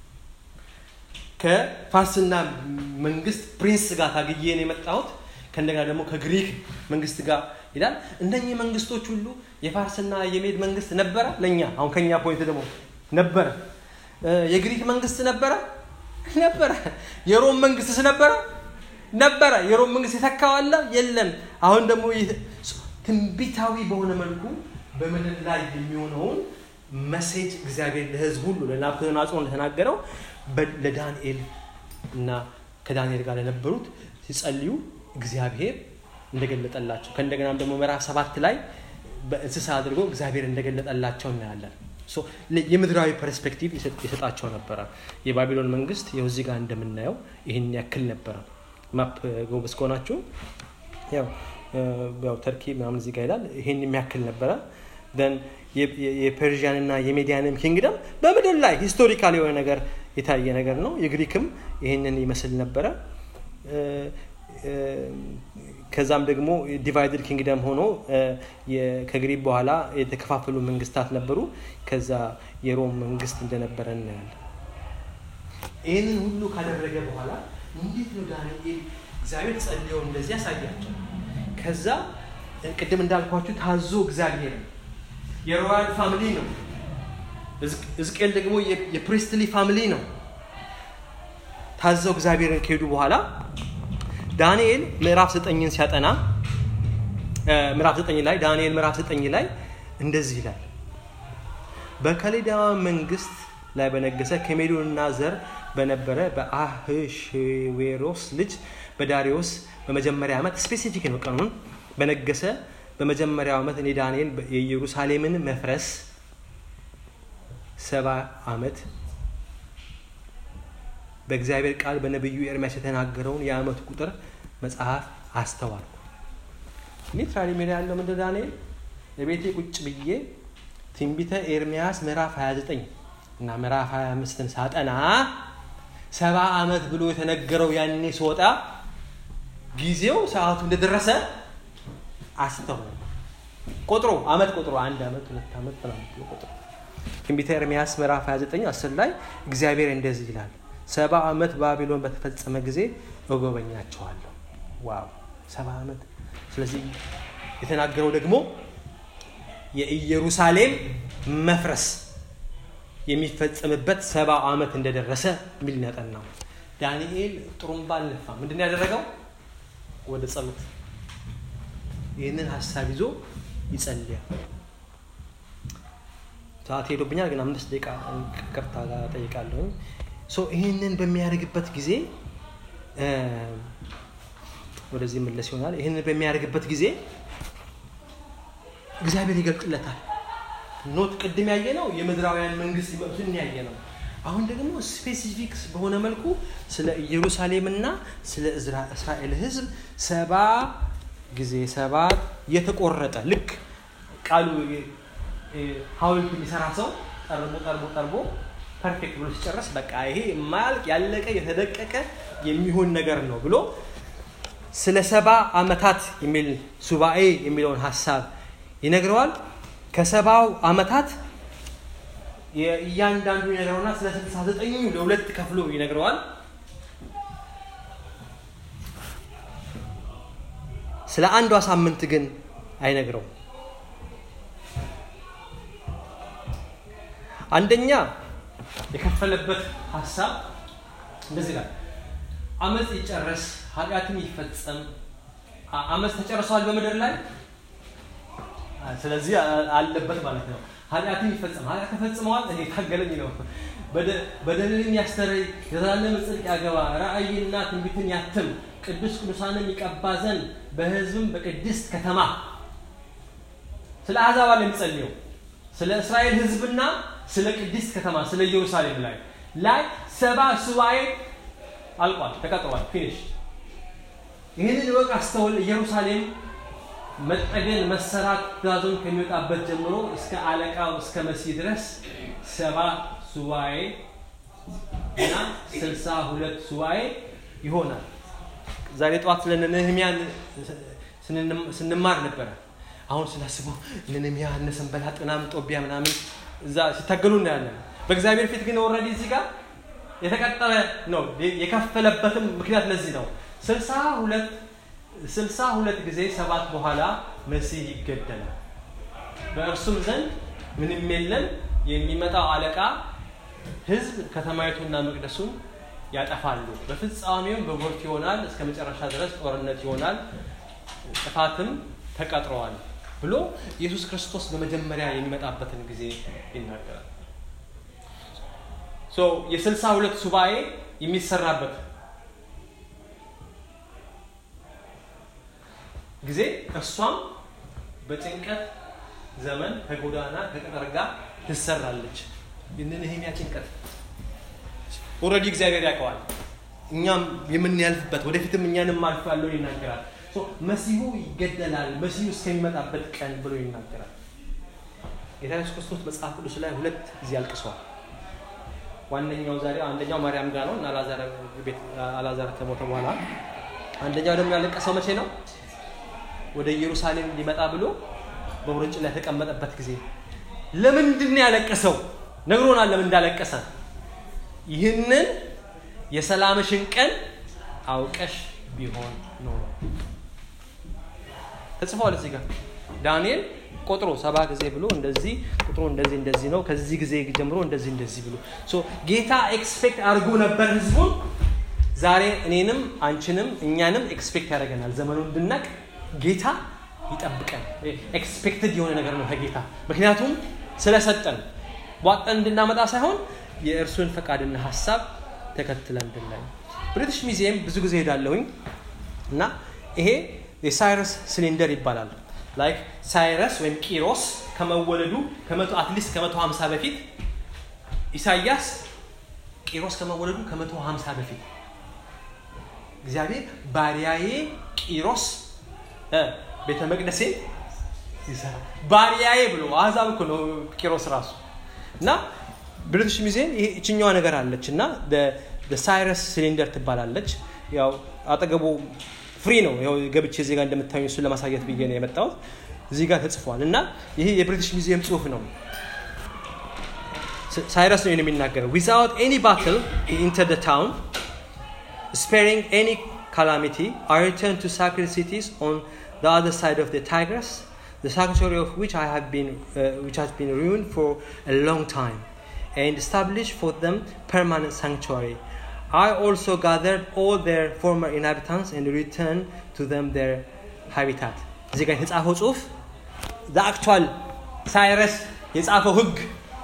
ከፋርስና መንግስት ፕሪንስ ጋር ታግዬ ነው የመጣሁት ከእንደገና ደግሞ ከግሪክ መንግስት ጋር ይላል። እነኚህ መንግስቶች ሁሉ የፋርስና የሜድ መንግስት ነበረ ለኛ አሁን ከኛ ፖይንት ደግሞ ነበረ። የግሪክ መንግስት ነበረ የሮም መንግስትስ ነበረ የሮም መንግስት የተካው አለ የለም። አሁን ደግሞ ትንቢታዊ በሆነ መልኩ በመድረክ ላይ የሚሆነውን መሴጅ እግዚአብሔር ለህዝብ ሁሉ ለናቡከደነፆር እንደተናገረው ለዳንኤል እና ከዳንኤል ጋር ለነበሩት ሲጸልዩ እግዚአብሔር እንደገለጠላቸው ከእንደገናም ደግሞ ምዕራፍ 7 ላይ በእንስሳ አድርጎ እግዚአብሔር እንደገለጠላቸው እናያለን። የምድራዊ ፐርስፔክቲቭ ይሰጣቸው ነበር። የባቢሎን መንግስት ይኸው እዚህ ጋር እንደምናየው ይሄን ያክል ነበር። ማፕ ጎበስ ከሆናችሁ ያው ተርኪ ምናምን እዚህ ጋር ይላል ይሄን የሚያክል ነበር። then የፐርሺያን እና የሜዲያንም ኪንግደም በምድር ላይ ሂስቶሪካሊ የሆነ ነገር የታየ ነገር ነው። የግሪክም ይሄንን ይመስል ነበር። ከዛም ደግሞ ዲቫይድድ ኪንግደም ሆኖ ከግሪክ በኋላ የተከፋፈሉ መንግስታት ነበሩ። ከዛ የሮም መንግስት እንደነበረ እናያለን። ይሄንን ሁሉ ካደረገ በኋላ እንዴት ነው ዳንኤል እግዚአብሔር ጸልዮ እንደዚህ ያሳያቸው? ከዛ ቅድም እንዳልኳችሁ ታዞ እግዚአብሔር የሮያል ፋሚሊ ነው። ሕዝቅኤል ደግሞ የፕሪስትሊ ፋሚሊ ነው። ታዘው እግዚአብሔርን ከሄዱ በኋላ ዳንኤል ምዕራፍ 9ን ሲያጠና ምዕራፍ 9 ላይ ዳንኤል ምዕራፍ 9 ላይ እንደዚህ ይላል። በከሌዳውያን መንግስት ላይ በነገሰ ከሜዶንና ዘር በነበረ በአህሽዌሮስ ልጅ በዳሪዮስ በመጀመሪያ ዓመት ስፔሲፊክ ነው ቀኑን በነገሰ በመጀመሪያው ዓመት እኔ ዳንኤል የኢየሩሳሌምን መፍረስ 70 ዓመት በእግዚአብሔር ቃል በነብዩ ኤርምያስ የተናገረውን የዓመት ቁጥር መጽሐፍ አስተዋልኩ። ሊትራሊ ምን ያለው ምንድን ዳንኤል ለቤቴ ቁጭ ብዬ ትንቢተ ኤርምያስ ምዕራፍ 29 እና ምዕራፍ 25ን ሳጠና 70 ዓመት ብሎ የተነገረው ያኔ ሲወጣ ጊዜው ሰዓቱ እንደደረሰ አስተዋልኩ። ቁጥሩ ዓመት ቁጥሩ 1 ዓመት 2 ዓመት ምናምን ቁጥሩ ትንቢተ ኤርምያስ ምዕራፍ 29 10 ላይ እግዚአብሔር እንደዚህ ይላል 70 ዓመት ባቢሎን በተፈጸመ ጊዜ እጎበኛቸዋለሁ። ዋው 70 ዓመት። ስለዚህ የተናገረው ደግሞ የኢየሩሳሌም መፍረስ የሚፈጸምበት 70 ዓመት እንደደረሰ ሚል ያጠናው ዳንኤል ጥሩምባ አልነፋ። ምንድነው ያደረገው? ወደ ጸሎት ይህንን ሐሳብ ይዞ ይጸልያል። ሰዓት ሄዶብኛል ግን 5 ደቂቃ ይቅርታ ጠይቃለሁ። ይህንን በሚያደርግበት ጊዜ ወደዚህ መለስ ይሆናል። ይህንን በሚያደርግበት ጊዜ እግዚአብሔር ይገልጥለታል። ኖት ቅድም ያየነው የምድራውያን መንግስት ይመጡን ያየነው። አሁን ደግሞ ስፔሲፊክስ በሆነ መልኩ ስለ ኢየሩሳሌምና ስለ እስራኤል ህዝብ 70 ጊዜ 7 የተቆረጠ ልክ ቃሉ ሐውልት የሚሰራ ሰው ጠርቦ ፐርፌክት ብሎ ሲጨርስ በቃ ይሄ ማልቅ ያለቀ የተደቀቀ የሚሆን ነገር ነው ብሎ ስለ 70 ዓመታት የሚል ሱባኤ የሚለውን ሐሳብ ይነግረዋል። ከ70 ዓመታት የእያንዳንዱ ይነግረውና ስለ 69ኙ ለሁለት ከፍሎ ይነግረዋል። ስለ አንዷ ሳምንት ግን አይነግረውም። አንደኛ የከፈለበት ሐሳብ እንደዚህ ይላል። አመጽ ይጨረስ ኃጢአትም ይፈጸም። አመጽ ተጨርሷል በመድር ላይ ስለዚህ አለበት ማለት ነው። ኃጢአትም ይፈጸም ኃጢአት ተፈጽሟል እኔ ታገለኝ ነው። በደልን ያስተረይ የዘላለም ጽድቅ ያገባ ራእይና ትንቢትን ያትም ቅዱስ ቅዱሳንን ይቀባ ዘንድ በህዝብም በቅድስት ከተማ ስለ አሕዛብ ለሚጸልየው ስለ እስራኤል ህዝብና ስለ ቅድስት ከተማ ስለ ኢየሩሳሌም ላይ 70 ሱባኤ አልቋል ተቀጥሯል ፊኒሽ። ይህንን ወቅ አስተውል። ኢየሩሳሌም መጠገን መሰራት ትእዛዙን ከሚወጣበት ጀምሮ እስከ አለቃው እስከ መሲህ ድረስ 70 ሱባኤ እና 62 ሱባኤ ይሆናል። ዛሬ ጧት ለነህምያ ስንማር ነበር። አሁን ስላስበው ነህምያ እነሰንበላጥ ምናምን ጦቢያ ምናምን እዛ ሲታገሉ እናያለን። በእግዚአብሔር ፊት ግን ኦሬዲ እዚህ ጋር የተቀጠለ ነው። የከፈለበትም ምክንያት ለዚህ ነው። 62 ጊዜ 7 በኋላ መሲህ ይገደላል። በእርሱም ዘንድ ምንም የለም። የሚመጣው አለቃ ህዝብ ከተማይቱና መቅደሱን ያጠፋሉ። በፍጻሜው በጎርት ይሆናል። እስከ መጨረሻ ድረስ ጦርነት ይሆናል። ጥፋትም ተቀጥሯል ብሎ ኢየሱስ ክርስቶስ በመጀመሪያ የሚመጣበትን ጊዜ ይናገራል። የ62 ሱባኤ የሚሰራበት ጊዜ እሷም በጭንቀት ዘመን ከጎዳና ከቅጥር ጋር ትሰራለች። ይሄን ጭንቀት ኦሬዲ እግዚአብሔር ያውቀዋል። እኛም የምንያልፍበት ወደፊትም እኛንም ማልፍ ያለው ይናገራል። መሲሁ ይገደላል መሲሁ እስከሚመጣበት ቀን ብሎ ይናገራል። ጌታ ኢየሱስ ክርስቶስ መጽሐፍ ቅዱስ ላይ 2 ጊዜ አልቅሷል። ዋነኛው ዛሬ አንደኛው ማርያም ጋር ነው እና አላዛር ከሞተ በኋላ፣ አንደኛው ደግሞ ያለቀሰው መቼ ነው? ወደ ኢየሩሳሌም ሊመጣ ብሎ በውርንጭ ላይ ተቀመጠበት ጊዜ። ለምንድን ነው ያለቀሰው? ነግሮናል ለምን እንዳለቀሰ። ይህንን የሰላምሽን ቀን አውቀሽ ቢሆን ነው ተጽፏል እዚህ ጋር። ዳንኤል ቆጥሮ 7 ጊዜ ብሎ እንደዚህ ቁጥሩ እንደዚህ ነው። ከዚህ ጊዜ ጀምሮ እንደዚህ ብሎ ጌታ ኤክስፔክት አድርጎ ነበር ህዝቡን። ዛሬ እኔንም አንቺንም እኛንም ኤክስፔክት ያደርገናል። ዘመኑን እንድናቅ ጌታ ይጠብቀን። ኤክስፔክትድ የሆነ ነገር ነው ከጌታ። ምክንያቱም ስለሰጠን ዋጠን እንድናመጣ ሳይሆን የእርሱን ፈቃድና ሐሳብ ተከትለን እንድናይ። ብሪቲሽ ሙዚየም ብዙ ጊዜ ሄዳለሁኝ እና ይሄ የሳይረስ ሲሊንደር ይባላል። ላይክ ሳይረስ ወይም ቂሮስ ከመወለዱ አትሊስት ከ150 በፊት ኢሳይያስ ቂሮስ ከመወለዱ ከ150 በፊት እግዚአብሔር ባሪያዬ ቂሮስ ቤተ መቅደሴ ይሰራ ባሪያዬ ብሎ አዛብ እኮ ነው ቂሮስ ራሱ። እና ብሪቲሽ ሙዚየም ይሄ እቺኛዋ ነገር አለችና the ሳይረስ ሲሊንደር ትባላለች። ያው አጠገቡ ፍሪ ነው። ያው ገብቼ እዚህ ጋር እንደምታዩኝ እሱን ለማሳየት ብዬ ነው የመጣሁት። እዚህ ጋር ተጽፏል እና ይሄ የብሪቲሽ ሙዚየም ጽሑፍ ነው። ሳይረስ ነው የሚናገረው። without any battle he entered the town sparing any calamity. I returned to sacred cities on the other side of the Tigris, the sanctuary of which which has been ruined for a long time, and established for them permanent sanctuary. I also gathered all their former inhabitants and returned to them their habitat. እዚህ ጋር የተጻፈው ጽሑፍ the actual ሳይረስ የጻፈው ህግ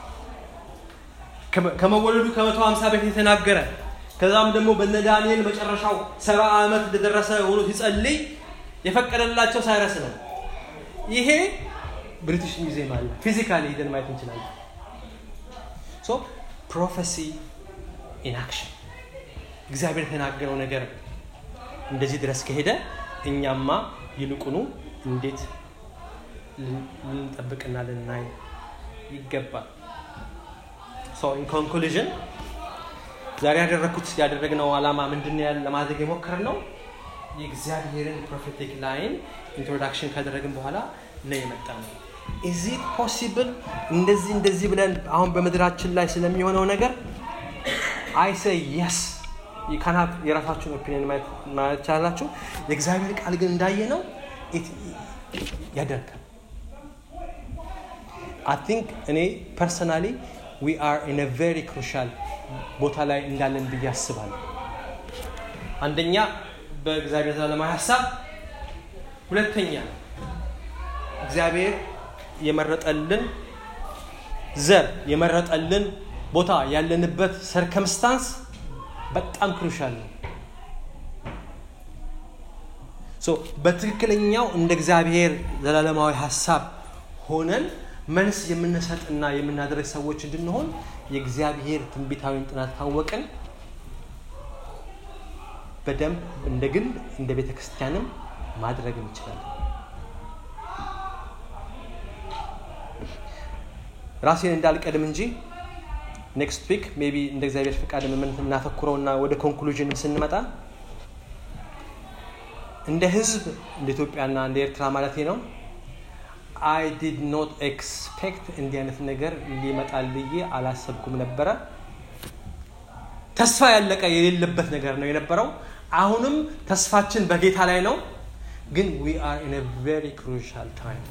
ከመወለዱ ከ150 በፊት የተናገረ ከዛም ደግሞ በነዳንኤል መጨረሻው 70 ዓመት እንደደረሰ ሆኖ ሲጸልይ የፈቀደላቸው ሳይረስ ነው። ይሄ ብሪቲሽ ሙዚየም አለ። ፊዚካሊ ሄደን ማየት እንችላለን። prophecy in action እግዚአብሔር የተናገረው ነገር እንደዚህ ድረስ ከሄደ እኛማ ይልቁኑ እንዴት ልንጠብቅና ልናይ ይገባል። in conclusion ዛሬ ያደረግነው ዓላማ ምንድነው? ለማድረግ የሞከርነው የእግዚአብሔርን ፕሮፌቲክ ላይን ኢንትሮዳክሽን ካደረግን በኋላ ነው የመጣነው። is it possible እንደዚህ ብለን አሁን በመድራችን ላይ ስለሚሆነው ነገር I say yes. you can have የራሳችሁን ኦፒኒየን ማለት ይችላልላችሁ። የእግዚአብሔር ቃል ግን እንዳየነው ያደርጋል። I think እኔ personally we are in a very crucial ቦታ ላይ እንዳለን ብዬ አስባለሁ። አንደኛ በእግዚአብሔር ዘላለማዊ ሐሳብ፣ ሁለተኛ እግዚአብሔር የመረጠልን ዘር የመረጠልን ቦታ ያለንበት ሰርከምስታንስ በጣም ክሩሻል ነው። በትክክለኛው እንደ እግዚአብሔር ዘላለማዊ ሐሳብ ሆነን መልስ የምንሰጥና የምናደርግ ሰዎች እንድንሆን የእግዚአብሔር ትንቢታዊ ጥናት ታወቀን በደንብ እንደግል እንደ ቤተክርስቲያንም ማድረግ እንችላለን። ራሴን እንዳልቀድም እንጂ next week maybe እንደ እግዚአብሔር ፈቃድ እናተኩረውና ወደ ኮንክሉዥን ስንመጣ እንደ ህዝብ እንደ ኢትዮጵያና እንደ ኤርትራ ማለት ነው I did not expect እንዲህ አይነት ነገር ሊመጣል ብዬ አላሰብኩም ነበር። ተስፋ ያለቀ የሌለበት ነገር ነው የነበረው። አሁንም ተስፋችን በጌታ ላይ ነው። ግን we are in a very crucial time.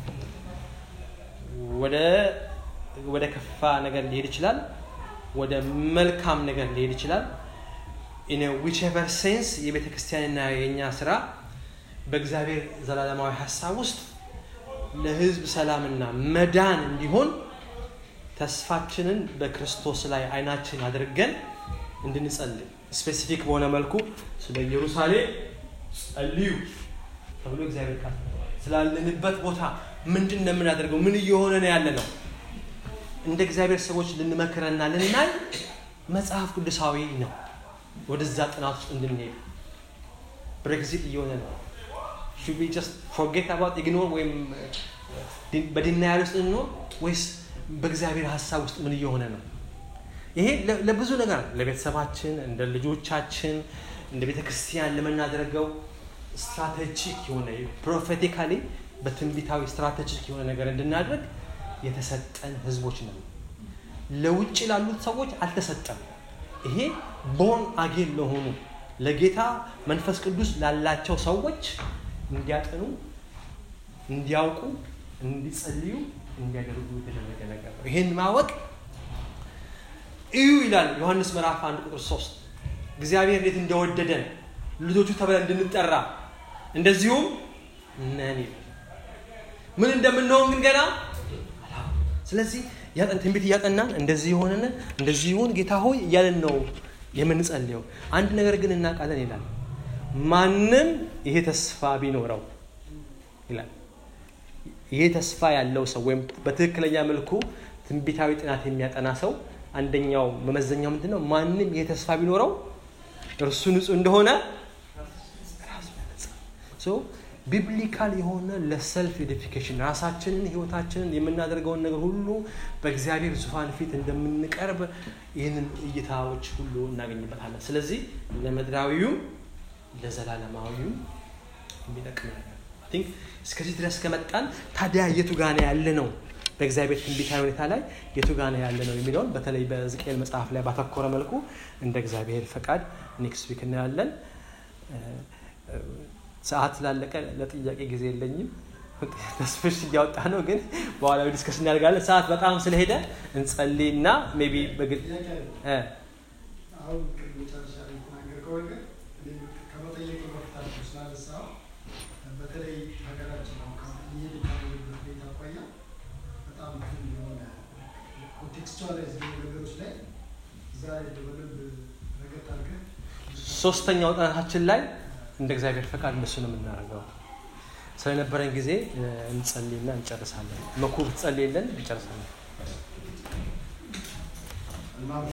ወደ ከፋ ነገር ሊሄድ ይችላል፣ ወደ መልካም ነገር ሊሄድ ይችላል። in a whichever sense የቤተክርስቲያንና የኛ ስራ በእግዚአብሔር ዘላለማዊ ሐሳብ ውስጥ ለሕዝብ ሰላምና መዳን እንዲሆን ተስፋችንን በክርስቶስ ላይ አይናችን አድርገን እንድንጸልይ ስፔሲፊክ በሆነ መልኩ ስለ ኢየሩሳሌም ጸልዩ ተብሎ እግዚአብሔር ቃል ስላለንበት ቦታ ምንድነው የምናደርገው? ምን እየሆነ ነው ያለነው? እንደ እግዚአብሔር ሰዎች ልንመክረና ልንናይ መጽሐፍ ቅዱሳዊ ነው። ወደዛ ጥናት ውስጥ እንድንሄድ ብሬግዚት እየሆነ ነው። should we just forget about ignore ወይም በዲናያል ውስጥ ነው ወይስ በእግዚአብሔር ሐሳብ ውስጥ ምን እየሆነ ነው? ይሄ ለብዙ ነገር ለቤተሰባችን እንደ ልጆቻችን እንደ ቤተክርስቲያን ለምናደርገው ስትራቴጂክ የሆነ ፕሮፌቲካሊ በትንቢታዊ ስትራቴጂክ የሆነ ነገር እንድናደርግ የተሰጠን ህዝቦች ነን። ለውጭ ላሉት ሰዎች አልተሰጠም። ይሄ ቦርን አጌን ለሆኑ ለጌታ መንፈስ ቅዱስ ላላቸው ሰዎች እንዲያጠኑ፣ እንዲያውቁ፣ እንዲጸልዩ፣ እንዲያደርጉ የተደረገ ነገር ነው። ይሄን ማወቅ እዩ ይላል ዮሐንስ ምዕራፍ 1:3 እግዚአብሔር እንዴት እንደወደደን ልጆቹ ተብለን እንድንጠራ እንደዚሁም ነን። ምን እንደምንሆን ግን ገና ስለዚህ ያጠን ትንቢት ያጠናን እንደዚህ ሆነን እንደዚህ ይሁን ጌታ ሆይ እያልን ነው የምንጸልየው። አንድ ነገር ግን እናውቃለን ይላል ማንም ይሄ ተስፋ ቢኖረው ይላል ይሄ ተስፋ ያለው ሰው ወይም በትክክለኛ መልኩ ትንቢታዊ ጥናት የሚያጠና ሰው አንደኛው መመዘኛው ምንድነው? ማንም ይሄ ተስፋ ቢኖረው እርሱ ንጹህ እንደሆነ ራሱ so biblical የሆነ ለሰልፍ ኤዲፊኬሽን ራሳችንን ህይወታችንን የምናደርገውን ነገር ሁሉ በእግዚአብሔር ዙፋን ፊት እንደምንቀርብ ይህንን እይታዎች ሁሉ እናገኝበታለን። ስለዚህ ለምድራዊው ለዘላለማዊው የሚጠቅም ነገር I think እስከዚህ ድረስ ከመጣን ታዲያ የቱ ጋር ነው ያለ ነው በእግዚአብሔር ትንቢታዊ ሁኔታ ላይ የቱ ጋር ነው ያለ ነው የሚለውን በተለይ በሕዝቅኤል መጽሐፍ ላይ ባተኮረ መልኩ እንደ እግዚአብሔር ፈቃድ ኔክስት ዊክ እናያለን። ሰዓት ላለቀ ለጥያቄ ጊዜ የለኝም። ተስፍሽ እያወጣ ነው ግን በኋላ ዲስከስ እናደርጋለን። ሰዓት በጣም ስለሄደ እንጸልይና ሜቢ በግል አሁን ከመጨረሻ ነገር ከሆነ ከመጠየቅ መፍታቸው ስላነሳው በተለይ ሀገራችን አሁን ከሚሄድበት ቤት አኳያ በጣም የሆነ ኮንቴክስቹዋላይዝ ነገሮች ላይ ዛሬ በደንብ ነገር ታርገን ሶስተኛው ጥናታችን ላይ እንደ እግዚአብሔር ፈቃድ እንደሱ ነው የምናደርገው። ስለነበረን ጊዜ እንጸልይና እንጨርሳለን። መኩብ ጸልይልን እንጨርሳለን።